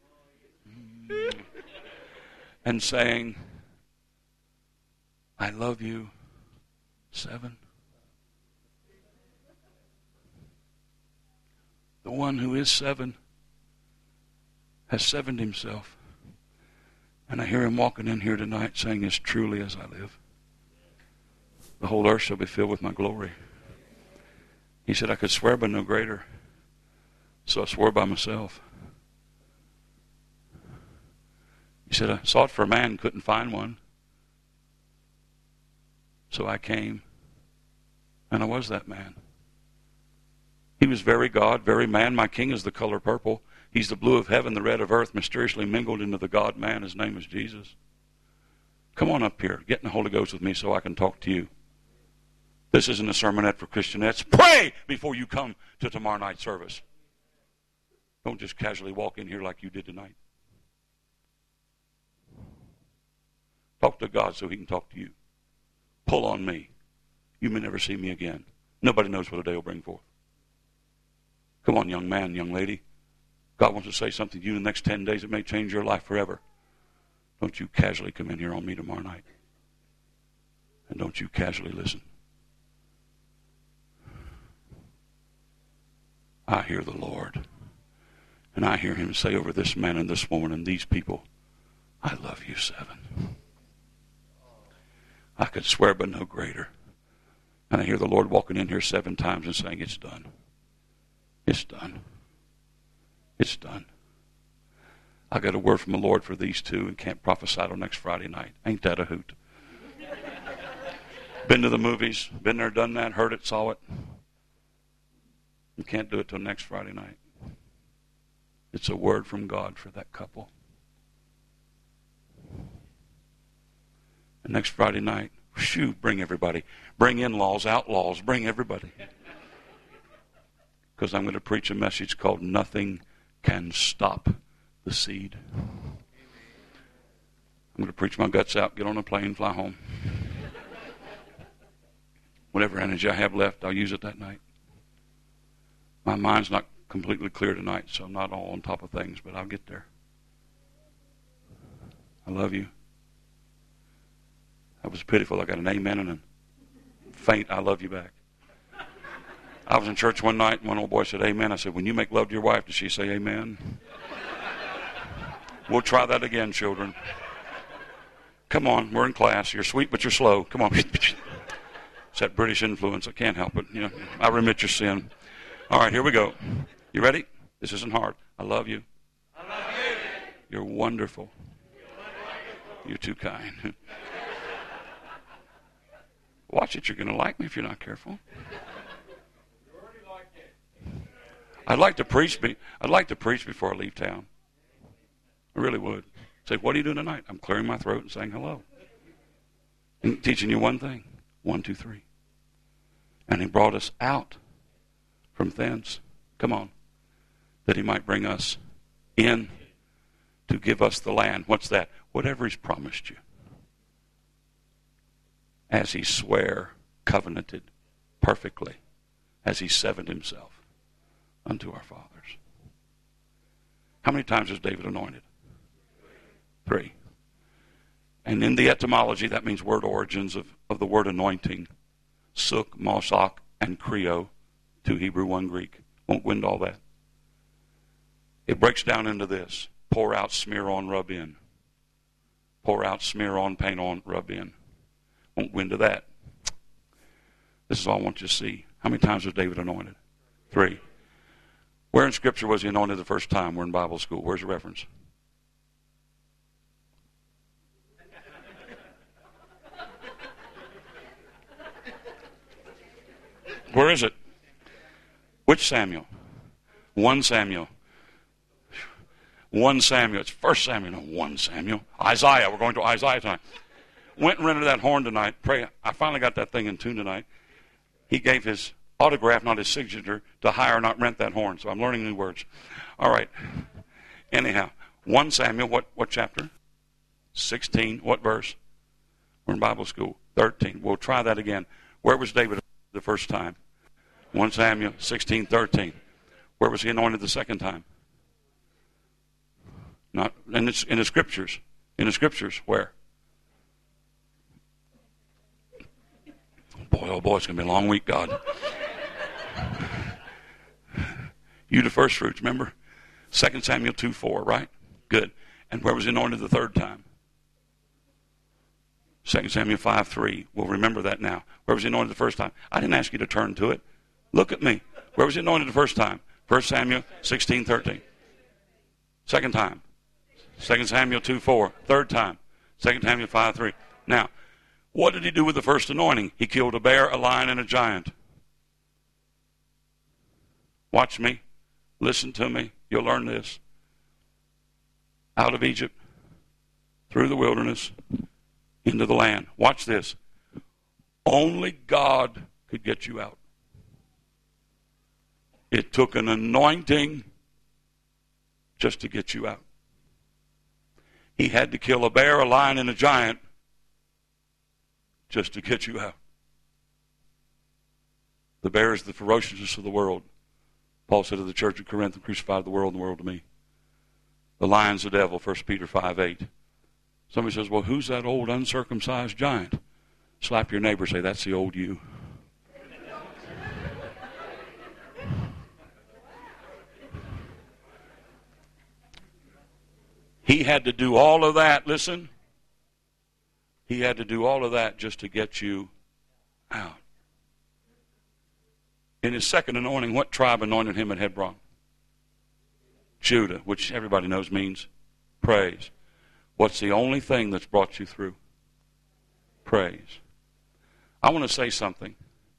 And saying, I love you, seven. The one who is seven has sevened himself. And I hear him walking in here tonight saying, as truly as I live, the whole earth shall be filled with my glory. He said, I could swear by no greater. So I swore by myself. He said, I sought for a man, couldn't find one. So I came, and I was that man. He was very God, very man. My king is the color purple. He's the blue of heaven, the red of earth, mysteriously mingled into the God-man. His name is Jesus. Come on up here. Get in the Holy Ghost with me so I can talk to you. This isn't a sermonette for Christianettes. Pray before you come to tomorrow night's service. Don't just casually walk in here like you did tonight. Talk to God so he can talk to you. Pull on me. You may never see me again. Nobody knows what a day will bring forth. Come on, young man, young lady. God wants to say something to you in the next ten days that may change your life forever. Don't you casually come in here on me tomorrow night. And don't you casually listen. I hear the Lord. And I hear him say over this man and this woman and these people, I love you, seven. I could swear but no greater. And I hear the Lord walking in here seven times and saying, it's done. It's done. It's done. I got a word from the Lord for these two and can't prophesy till next Friday night. Ain't that a hoot? Been to the movies, been there, done that, heard it, saw it. You can't do it till next Friday night. It's a word from God for that couple. And next Friday night, shoo, bring everybody. Bring in-laws, outlaws, bring everybody. Because I'm going to preach a message called Nothing Can Stop the Seed. I'm going to preach my guts out, get on a plane, fly home. Whatever energy I have left, I'll use it that night. My mind's not completely clear tonight, so I'm not all on top of things, but I'll get there. I love you. That was pitiful. I got an amen and a faint I love you back. I was in church one night and one old boy said amen. I said, when you make love to your wife, does she say amen? We'll try that again, children. Come on, we're in class. You're sweet, but you're slow. Come on. It's that British influence. I can't help it. You know, I remit your sin. All right, here we go. You ready? This isn't hard. I love you. I love you. You're wonderful. You're wonderful. You're too kind. Watch it. You're going to like me if you're not careful. You already like it. I'd like to preach. Be, I'd like to preach before I leave town. I really would. Say, what are you doing tonight? I'm clearing my throat and saying hello. And teaching you one thing. One, two, three. And he brought us out from thence. Come on. That he might bring us in to give us the land. What's that? Whatever he's promised you. As he sware, covenanted perfectly, as he severed himself unto our fathers. How many times was David anointed? Three. And in the etymology, that means word origins of, of the word anointing. Suk, Moshach, and Creo, two Hebrew, one Greek. Won't go into all that. It breaks down into this. Pour out, smear on, rub in. Pour out, smear on, paint on, rub in. Won't go into that. This is all I want you to see. How many times was David anointed? Three. Where in Scripture was he anointed the first time? We're in Bible school. Where's the reference? Where is it? Which Samuel? One Samuel. One Samuel. It's First Samuel, no one Samuel. Isaiah. We're going to Isaiah tonight. Went and rented that horn tonight. Pray. I finally got that thing in tune tonight. He gave his autograph, not his signature, to hire, not rent that horn. So I'm learning new words. All right. Anyhow, one Samuel. What what chapter? Sixteen. What verse? We're in Bible school. Thirteen. We'll try that again. Where was David the first time? One Samuel sixteen, thirteen. Where was he anointed the second time? Not in the, in the scriptures. In the scriptures, where? Boy, oh boy, it's going to be a long week, God. You the first fruits, remember? Second Samuel two, four, right? Good. And where was he anointed the third time? Second Samuel five, three. We'll remember that now. Where was he anointed the first time? I didn't ask you to turn to it. Look at me. Where was he anointed the first time? First Samuel sixteen, thirteen. Second time. Second Samuel two, four. Third time. Second Samuel five, three. Now, what did he do with the first anointing? He killed a bear, a lion, and a giant. Watch me. Listen to me. You'll learn this. Out of Egypt, through the wilderness, into the land. Watch this. Only God could get you out. It took an anointing just to get you out. He had to kill a bear, a lion, and a giant just to get you out. The bear is the ferociousness of the world. Paul said to the church at Corinth, crucified the world and the world to me. The lion's the devil, First Peter five, eight. Somebody says, well, who's that old uncircumcised giant? Slap your neighbor, say, that's the old you. He had to do all of that, listen. He had to do all of that just to get you out. In his second anointing, what tribe anointed him at Hebron? Judah, which everybody knows means praise. What's the only thing that's brought you through? Praise. I want to say something.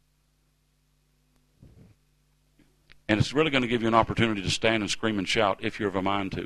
And it's really going to give you an opportunity to stand and scream and shout if you're of a mind to.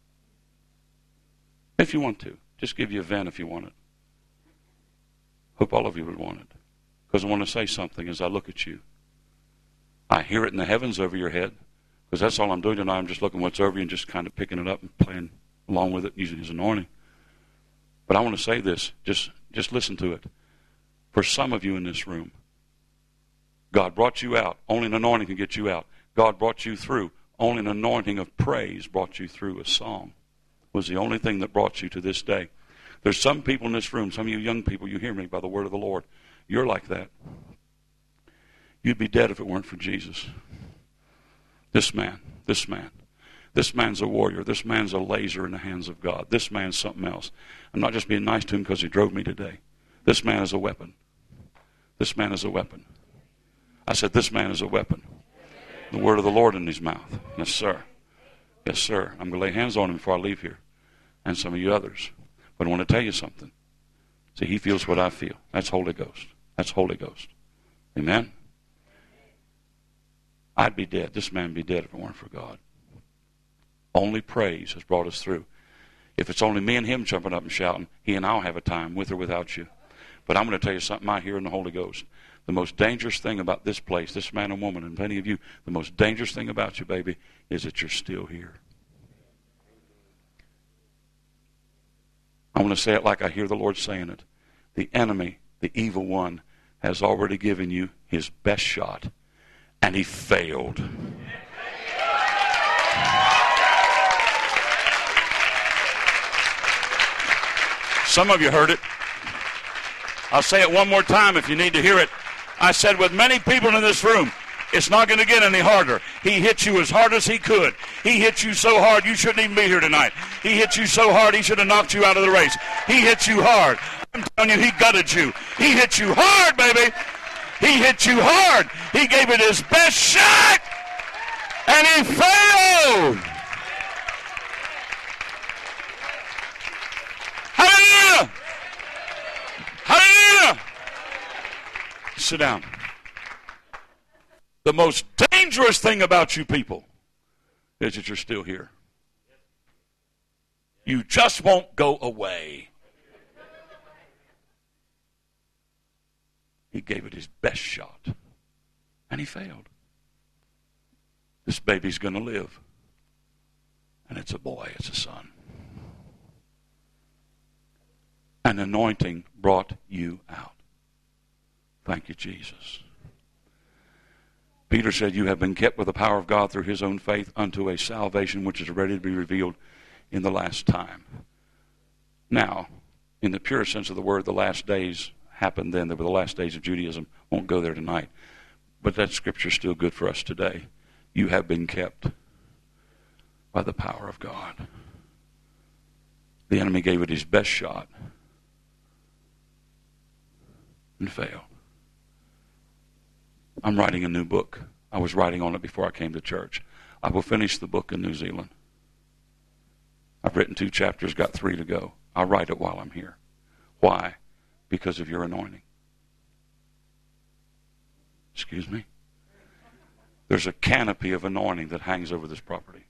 If you want to. Just give you a vent if you want it. Hope all of you would want it. Because I want to say something as I look at you. I hear it in the heavens over your head. Because that's all I'm doing tonight. I'm just looking what's over you and just kind of picking it up and playing along with it, using his anointing. But I want to say this. Just, just listen to it. For some of you in this room, God brought you out. Only an anointing can get you out. God brought you through. Only an anointing of praise brought you through. A song was the only thing that brought you to this day. There's some people in this room, some of you young people, you hear me by the word of the Lord. You're like that. You'd be dead if it weren't for Jesus. This man, this man, this man's a warrior. This man's a laser in the hands of God. This man's something else. I'm not just being nice to him because he drove me today. This man is a weapon. This man is a weapon. I said this man is a weapon. The word of the Lord in his mouth. Yes, sir. Yes, sir. I'm going to lay hands on him before I leave here. And some of you others. But I want to tell you something. See, he feels what I feel. That's Holy Ghost. That's Holy Ghost. Amen? I'd be dead. This man would be dead if it weren't for God. Only praise has brought us through. If it's only me and him jumping up and shouting, he and I'll have a time with or without you. But I'm going to tell you something I hear in the Holy Ghost. The most dangerous thing about this place, this man and woman, and plenty of you, the most dangerous thing about you, baby, is that you're still here. I want to say it like I hear the Lord saying it. The enemy, the evil one, has already given you his best shot, and he failed. Some of you heard it. I'll say it one more time if you need to hear it. I said with many people in this room, it's not going to get any harder. He hit you as hard as he could. He hit you so hard you shouldn't even be here tonight. He hit you so hard he should have knocked you out of the race. He hit you hard. I'm telling you, he gutted you. He hit you hard, baby. He hit you hard. He gave it his best shot, and he failed. Hallelujah. Hallelujah. Sit down. The most dangerous thing about you people is that you're still here. You just won't go away. He gave it his best shot, and he failed. This baby's going to live, and it's a boy, it's a son. An anointing brought you out. Thank you, Jesus. Peter said, you have been kept with the power of God through his own faith unto a salvation which is ready to be revealed in the last time. Now, in the pure sense of the word, the last days happened then. They were the last days of Judaism. Won't go there tonight. But that scripture is still good for us today. You have been kept by the power of God. The enemy gave it his best shot and failed. I'm writing a new book. I was writing on it before I came to church. I will finish the book in New Zealand. I've written two chapters, got three to go. I'll write it while I'm here. Why? Because of your anointing. Excuse me? There's a canopy of anointing that hangs over this property.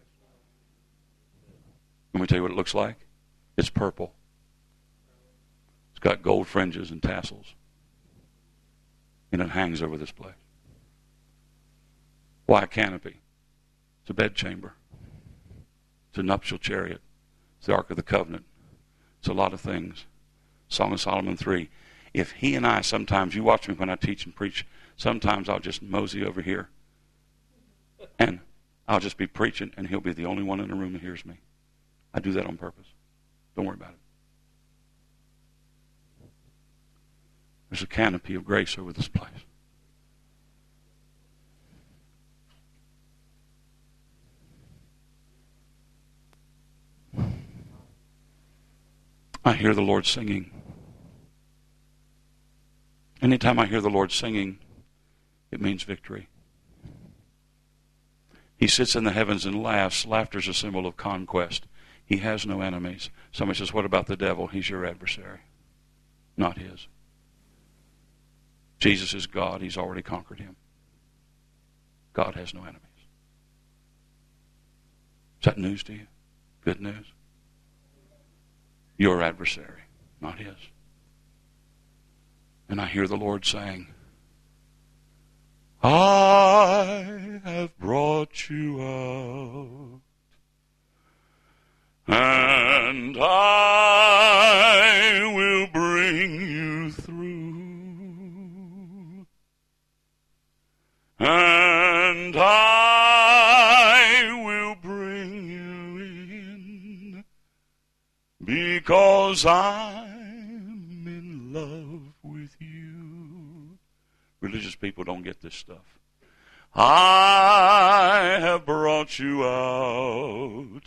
Let me tell you what it looks like. It's purple. It's got gold fringes and tassels. And it hangs over this place. Why a canopy? It's a bedchamber. It's a nuptial chariot. It's the Ark of the Covenant. It's a lot of things. Song of Solomon three. If he and I, sometimes, you watch me when I teach and preach, sometimes I'll just mosey over here. And I'll just be preaching, and he'll be the only one in the room that hears me. I do that on purpose. Don't worry about it. There's a canopy of grace over this place. I hear the Lord singing. Anytime I hear the Lord singing, it means victory. He sits in the heavens and laughs. Laughter is a symbol of conquest. He has no enemies. Somebody says, what about the devil? He's your adversary, not his. Jesus is God. He's already conquered him. God has no enemies. Is that news to you? Good news? Your adversary, not his. And I hear the Lord saying, I have brought you out, and I will bring you through, and I will bring you in, because I'm in love with you. Religious people don't get this stuff. I have brought you out.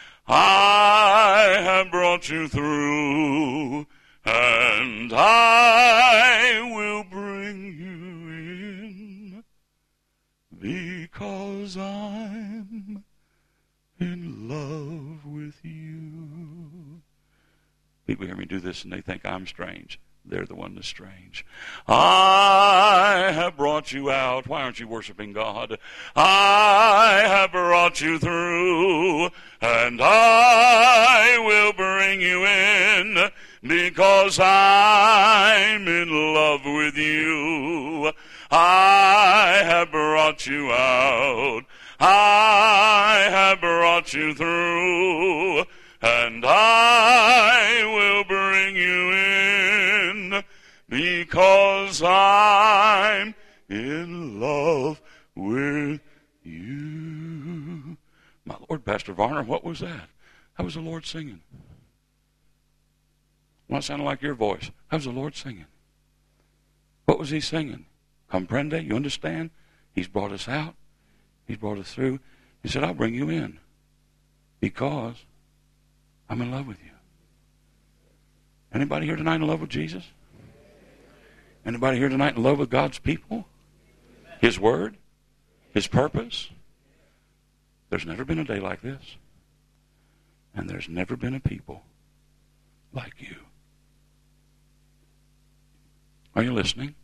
I have brought you through. And I will bring you in. Because I'm in love with you. People hear me do this and they think I'm strange. They're the one that's strange. I have brought you out. Why aren't you worshiping God? I have brought you through, and I will bring you in, because I'm in love with you. I have brought you out. I have brought you through, and I will bring you in, because I'm in love with you. My Lord, Pastor Varner, what was that? That was the Lord singing. Well, it sounded like your voice. That was the Lord singing. What was he singing? Comprende? You understand? He's brought us out. He's brought us through. He said, I'll bring you in, because I'm in love with you. Anybody here tonight in love with Jesus? Anybody here tonight in love with God's people? His word? His purpose? There's never been a day like this. And there's never been a people like you. Are you listening?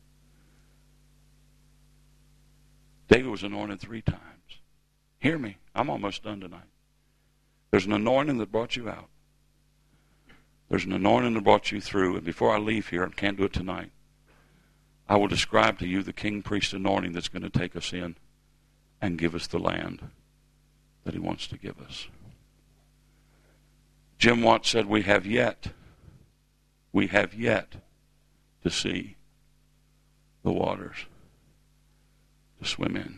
David was anointed three times. Hear me. I'm almost done tonight. There's an anointing that brought you out. There's an anointing that brought you through. And before I leave here, I can't do it tonight, I will describe to you the king priest anointing that's going to take us in and give us the land that he wants to give us. Jim Watt said, we have yet, we have yet to see the waters to swim in.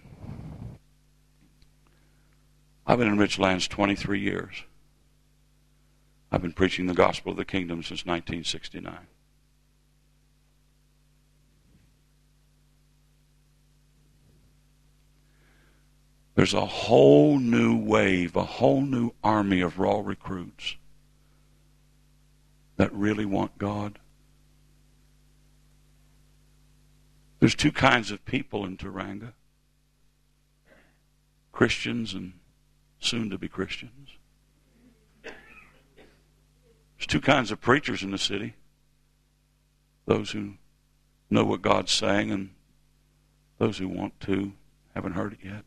I've been in Rich Lands twenty-three years. I've been preaching the gospel of the kingdom since nineteen sixty-nine. There's a whole new wave, a whole new army of raw recruits that really want God. There's two kinds of people in Taranga. Christians and soon-to-be Christians. There's two kinds of preachers in the city. Those who know what God's saying and those who want to, haven't heard it yet.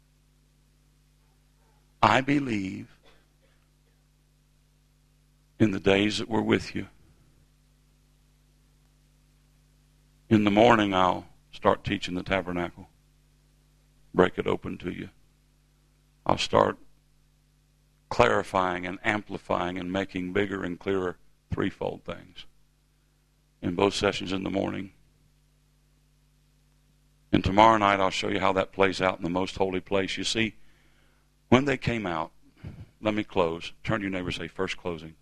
I believe in the days that we're with you. In the morning, I'll start teaching the tabernacle. Break it open to you. I'll start clarifying and amplifying and making bigger and clearer threefold things in both sessions in the morning. And tomorrow night, I'll show you how that plays out in the most holy place. You see, when they came out, let me close. Turn to your neighbor and say, first closing.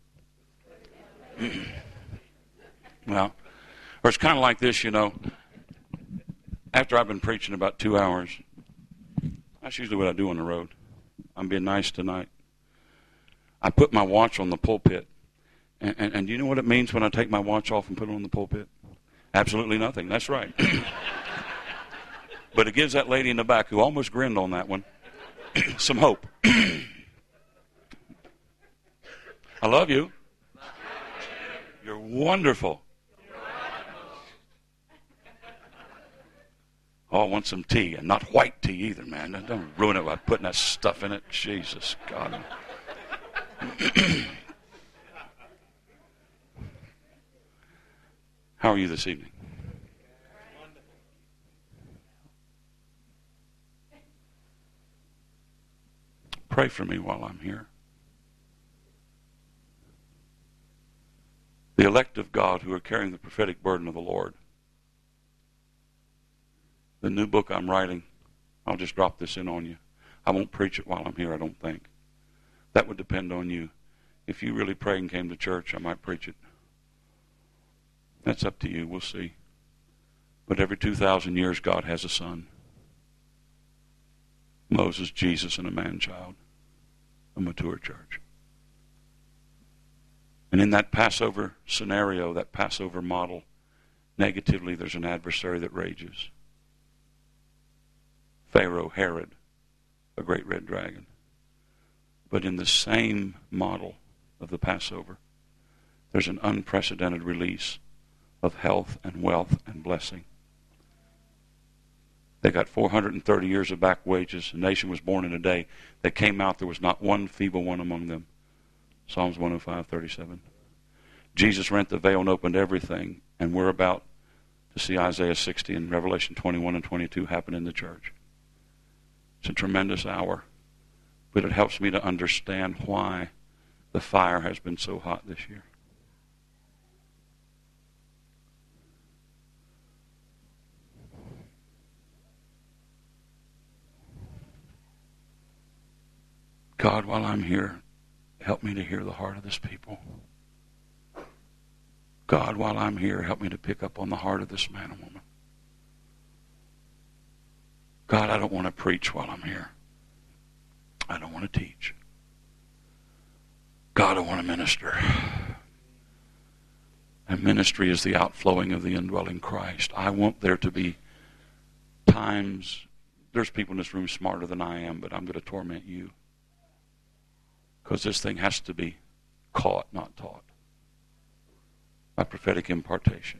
Well, or it's kind of like this, you know. After I've been preaching about two hours, that's usually what I do on the road. I'm being nice tonight. I put my watch on the pulpit, And, and, and do you know what it means when I take my watch off and put it on the pulpit? Absolutely nothing. That's right. But it gives that lady in the back who almost grinned on that one some hope. I love you. You're wonderful. Oh, I want some tea, and not white tea either, man. Don't ruin it by putting that stuff in it. Jesus, God. How are you this evening? Pray for me while I'm here. The elect of God who are carrying the prophetic burden of the Lord. The new book I'm writing, I'll just drop this in on you. I won't preach it while I'm here, I don't think. That would depend on you. If you really prayed and came to church, I might preach it. That's up to you. We'll see. But every two thousand years, God has a son. Moses, Jesus, and a man-child. A mature church. And in that Passover scenario, that Passover model, negatively, there's an adversary that rages. Pharaoh, Herod, a great red dragon. But in the same model of the Passover, there's an unprecedented release of health and wealth and blessing. They got four hundred thirty years of back wages. A nation was born in a day. They came out, there was not one feeble one among them. Psalms one oh five, thirty-seven. Jesus rent the veil and opened everything, and we're about to see Isaiah sixty and Revelation twenty-one and twenty-two happen in the church. It's a tremendous hour, but it helps me to understand why the fire has been so hot this year. God, while I'm here, help me to hear the heart of this people. God, while I'm here, help me to pick up on the heart of this man and woman. God, I don't want to preach while I'm here. I don't want to teach. God, I want to minister. And ministry is the outflowing of the indwelling Christ. I want there to be times, there's people in this room smarter than I am, but I'm going to torment you. Because this thing has to be caught, not taught. By prophetic impartation.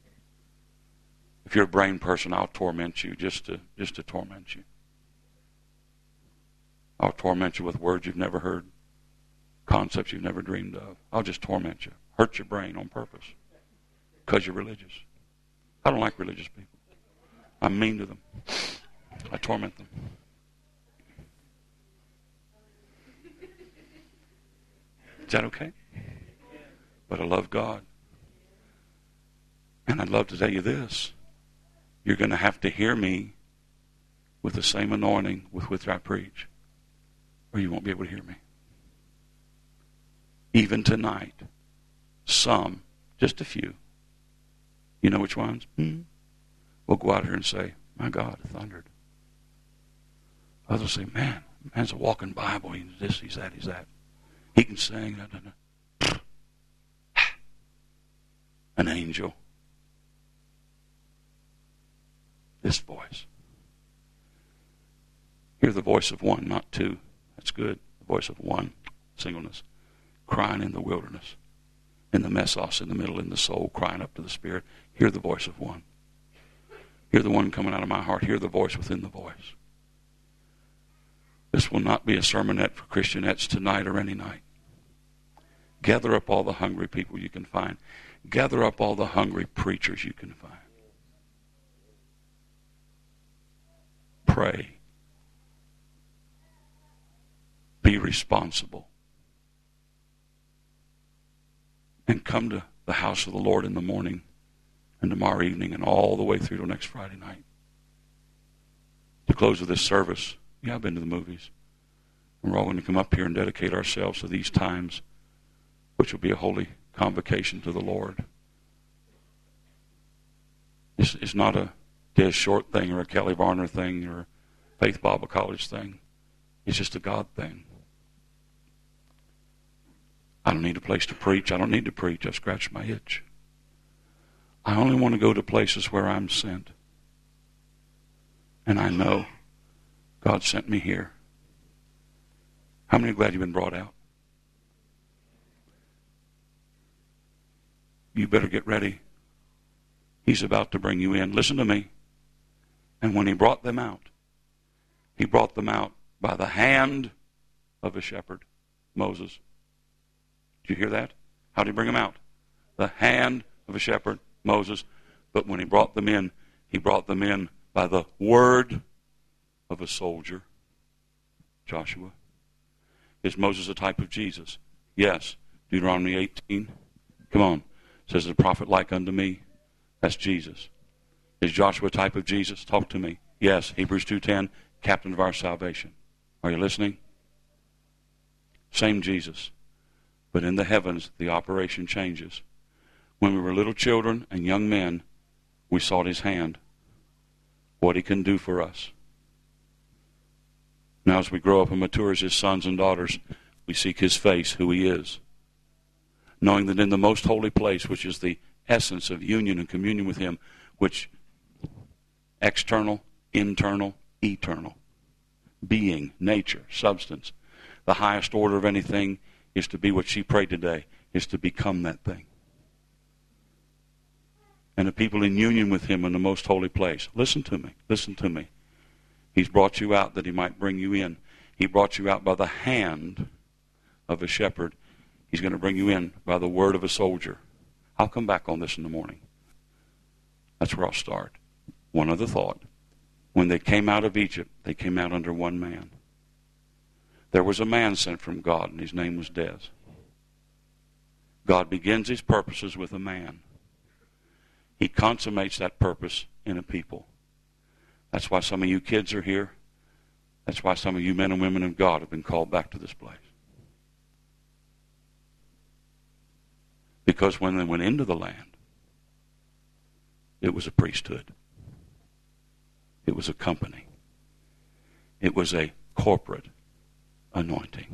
If you're a brain person, I'll torment you just to just to torment you. I'll torment you with words you've never heard, concepts you've never dreamed of. I'll just torment you, hurt your brain on purpose, because you're religious. I don't like religious people. I'm mean to them. I torment them. Is that okay? But I love God. And I'd love to tell you this. You're going to have to hear me with the same anointing with which I preach, or you won't be able to hear me. Even tonight, some, just a few, you know which ones? Hmm? Will go out here and say, my God, it thundered. Others will say, man, man's a walking Bible. He's this, he's that, he's that. He can sing. Da, da, da. An angel. This voice. Hear the voice of one, not two. That's good. The voice of one. Singleness. Crying in the wilderness. In the mesos, in the middle, in the soul, crying up to the Spirit. Hear the voice of one. Hear the one coming out of my heart. Hear the voice within the voice. This will not be a sermonette for Christianettes tonight or any night. Gather up all the hungry people you can find. Gather up all the hungry preachers you can find. Pray. Be responsible. And come to the house of the Lord in the morning and tomorrow evening and all the way through till next Friday night. To close with this service, yeah, I've been to the movies. And we're all going to come up here and dedicate ourselves to these times, which will be a holy convocation to the Lord. It's, it's not a Des Short thing or a Kelly Varner thing or a Faith Bible College thing. It's just a God thing. I don't need a place to preach. I don't need to preach. I scratched my itch. I only want to go to places where I'm sent. And I know God sent me here. How many are glad you've been brought out? You better get ready. He's about to bring you in. Listen to me. And when he brought them out, he brought them out by the hand of a shepherd, Moses. Did you hear that? How did he bring them out? The hand of a shepherd, Moses. But when he brought them in, he brought them in by the word of a soldier, Joshua. Is Moses a type of Jesus? Yes. Deuteronomy eighteen. Come on. It says, a prophet like unto me. That's Jesus. Is Joshua a type of Jesus? Talk to me. Yes. Hebrews two ten. Captain of our salvation. Are you listening? Same Jesus. But in the heavens, the operation changes. When we were little children and young men, we sought his hand. What he can do for us. Now as we grow up and mature as his sons and daughters, we seek his face, who he is. Knowing that in the most holy place, which is the essence of union and communion with him, which external, internal, eternal, being, nature, substance, the highest order of anything is to be what she prayed today, is to become that thing. And the people in union with him in the most holy place. Listen to me, listen to me. He's brought you out that he might bring you in. He brought you out by the hand of a shepherd. He's going to bring you in by the word of a soldier. I'll come back on this in the morning. That's where I'll start. One other thought. When they came out of Egypt, they came out under one man. There was a man sent from God, and his name was Des. God begins his purposes with a man. He consummates that purpose in a people. That's why some of you kids are here. That's why some of you men and women of God have been called back to this place. Because when they went into the land, it was a priesthood. It was a company. It was a corporate anointing.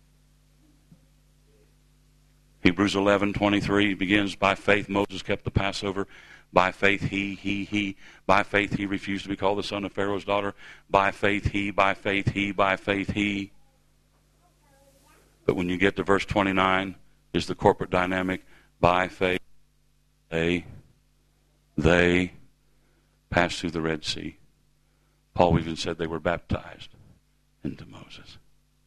Hebrews eleven twenty-three begins, by faith Moses kept the Passover. By faith he, he, he. By faith he refused to be called the son of Pharaoh's daughter. By faith he, by faith he, by faith he. But when you get to verse twenty-nine, is the corporate dynamic. By faith they, they passed through the Red Sea. Paul even said they were baptized into Moses.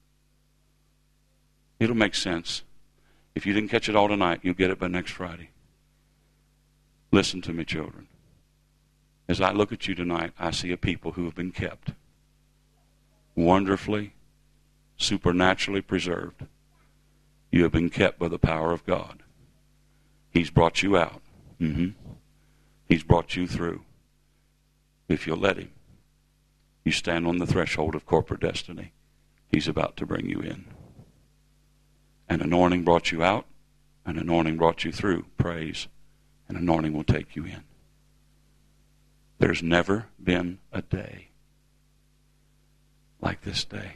It'll make sense. If you didn't catch it all tonight, you'll get it by next Friday. Listen to me, children. As I look at you tonight, I see a people who have been kept. Wonderfully, supernaturally preserved. You have been kept by the power of God. He's brought you out. Mm-hmm. He's brought you through. If you'll let him, you stand on the threshold of corporate destiny. He's about to bring you in. An anointing brought you out. An anointing brought you through. Praise. An anointing will take you in. There's never been a day like this day.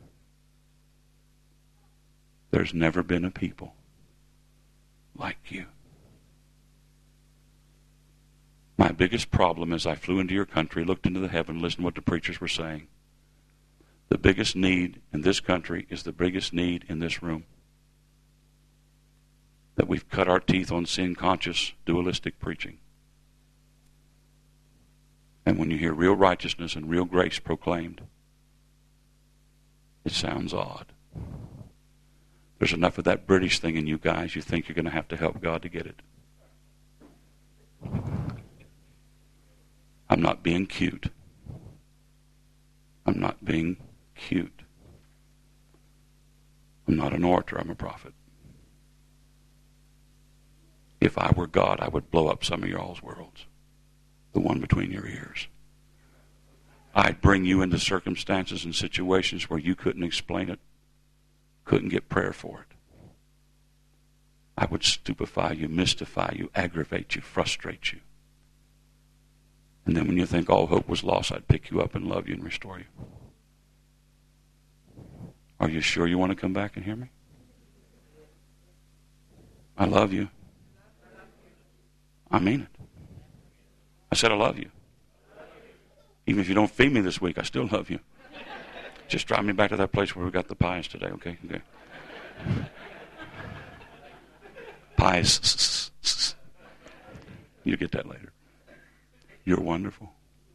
There's never been a people like you. My biggest problem as I flew into your country, looked into the heaven, listened to what the preachers were saying. The biggest need in this country is the biggest need in this room. That we've cut our teeth on sin-conscious, dualistic preaching. And when you hear real righteousness and real grace proclaimed, it sounds odd. There's enough of that British thing in you guys, you think you're going to have to help God to get it. I'm not being cute. I'm not being cute. I'm not an orator, I'm a prophet. If I were God, I would blow up some of y'all's worlds. The one between your ears. I'd bring you into circumstances and situations where you couldn't explain it, couldn't get prayer for it. I would stupefy you, mystify you, aggravate you, frustrate you. And then when you think all hope was lost, I'd pick you up and love you and restore you. Are you sure you want to come back and hear me? I love you. I mean it. I said I love you. Even if you don't feed me this week, I still love you. Just drive me back to that place where we got the pies today, okay? Okay. Pies. You'll get that later. You're wonderful.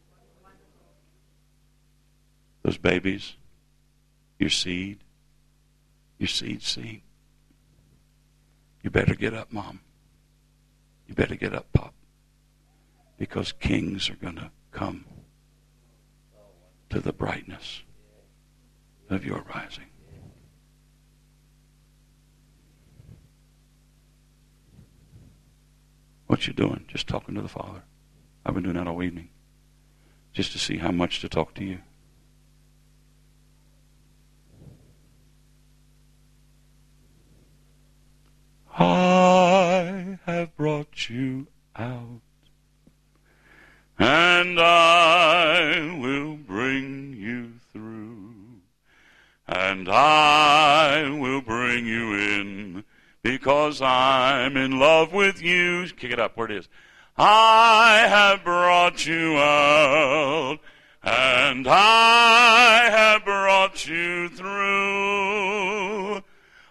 Those babies, your seed, your seed seed. You better get up, Mom. You better get up, Pop. Because kings are going to come to the brightness of your rising. What you doing? Just talking to the Father. I've been doing that all evening. Just to see how much to talk to you. I have brought you out, and I will bring you through, and I will bring you in, because I'm in love with you. Kick it up where it is. I have brought you out, and I have brought you through.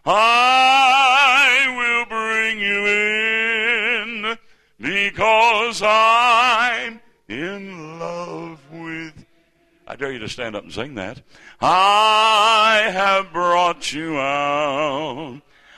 I will bring you in, because I'm in love with. I dare you to stand up and sing that. I have brought you out.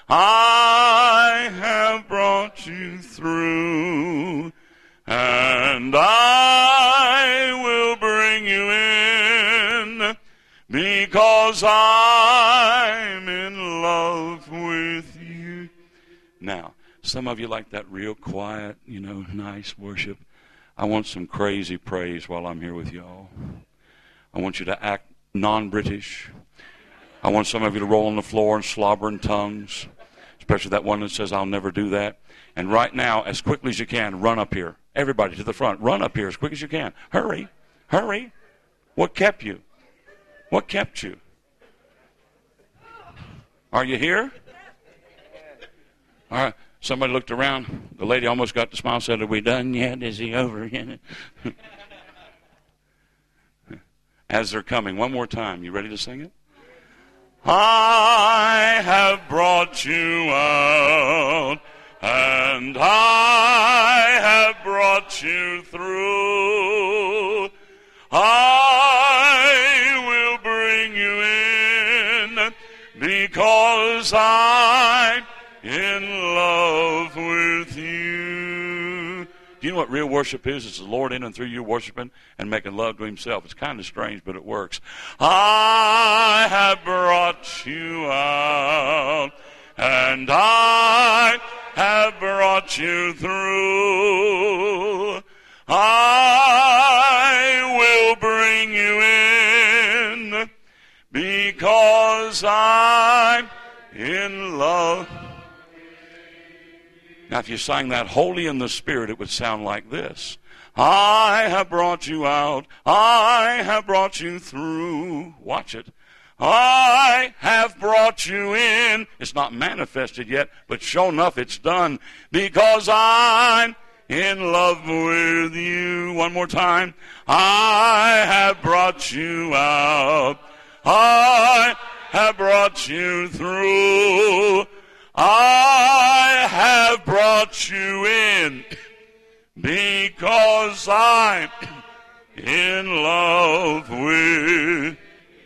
I have brought you through, and I will bring you in, because I'm in love with you. Now, some of you like that real quiet, you know, nice worship. I want some crazy praise while I'm here with y'all. I want you to act non-British. I want some of you to roll on the floor and slobber in tongues, especially that one that says, I'll never do that. And right now, as quickly as you can, run up here. Everybody to the front. Run up here as quick as you can. Hurry. Hurry. What kept you? What kept you? Are you here? All right. Somebody looked around. The lady almost got the smile, said, are we done yet? Is he over yet? As they're coming, one more time. You ready to sing it? I have brought you out, and I have brought you through. I will bring you in, because I'm in love with you. Do you know what real worship is? It's the Lord in and through you worshiping and making love to himself. It's kind of strange, but it works. I have brought you out, and I have brought you through. I will bring you in, because I'm in love. Now, if you sang that wholly in the Spirit, it would sound like this. I have brought you out. I have brought you through. Watch it. I have brought you in. It's not manifested yet, but sure enough, it's done. Because I'm in love with you. One more time. I have brought you out. I have brought you through. I have brought you in, because I'm in love with.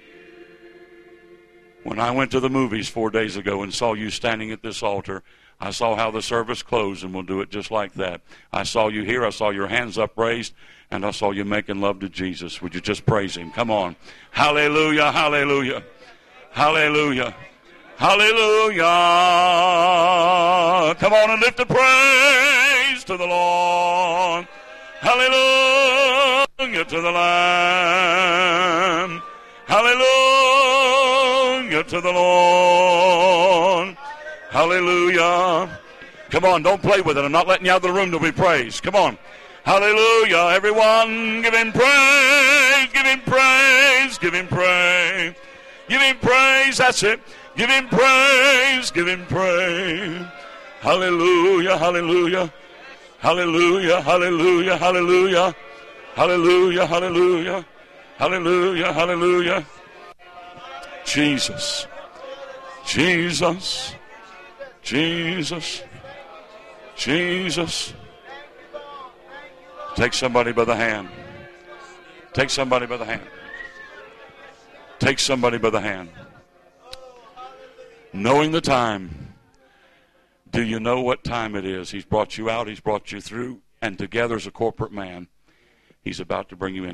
When I went to the movies four days ago and saw you standing at this altar, I saw how the service closed, and we'll do it just like that. I saw you here, I saw your hands upraised, and I saw you making love to Jesus. Would you just praise him? Come on. Hallelujah, hallelujah, hallelujah. Hallelujah. Come on and lift a praise to the Lord. Hallelujah to the Lamb. Hallelujah to the Lord. Hallelujah. Come on, don't play with it. I'm not letting you out of the room till we praise. Come on. Hallelujah. Everyone, give him praise. Give him praise. Give him praise. Give him praise. That's it. Give him praise, give him praise. Hallelujah, hallelujah. Hallelujah, hallelujah, hallelujah. Hallelujah, hallelujah. Hallelujah, hallelujah. Jesus. Jesus. Jesus. Jesus. Take somebody by the hand. Take somebody by the hand. Take somebody by the hand. Knowing the time. Do you know what time it is? He's brought you out. He's brought you through. And together as a corporate man, he's about to bring you in.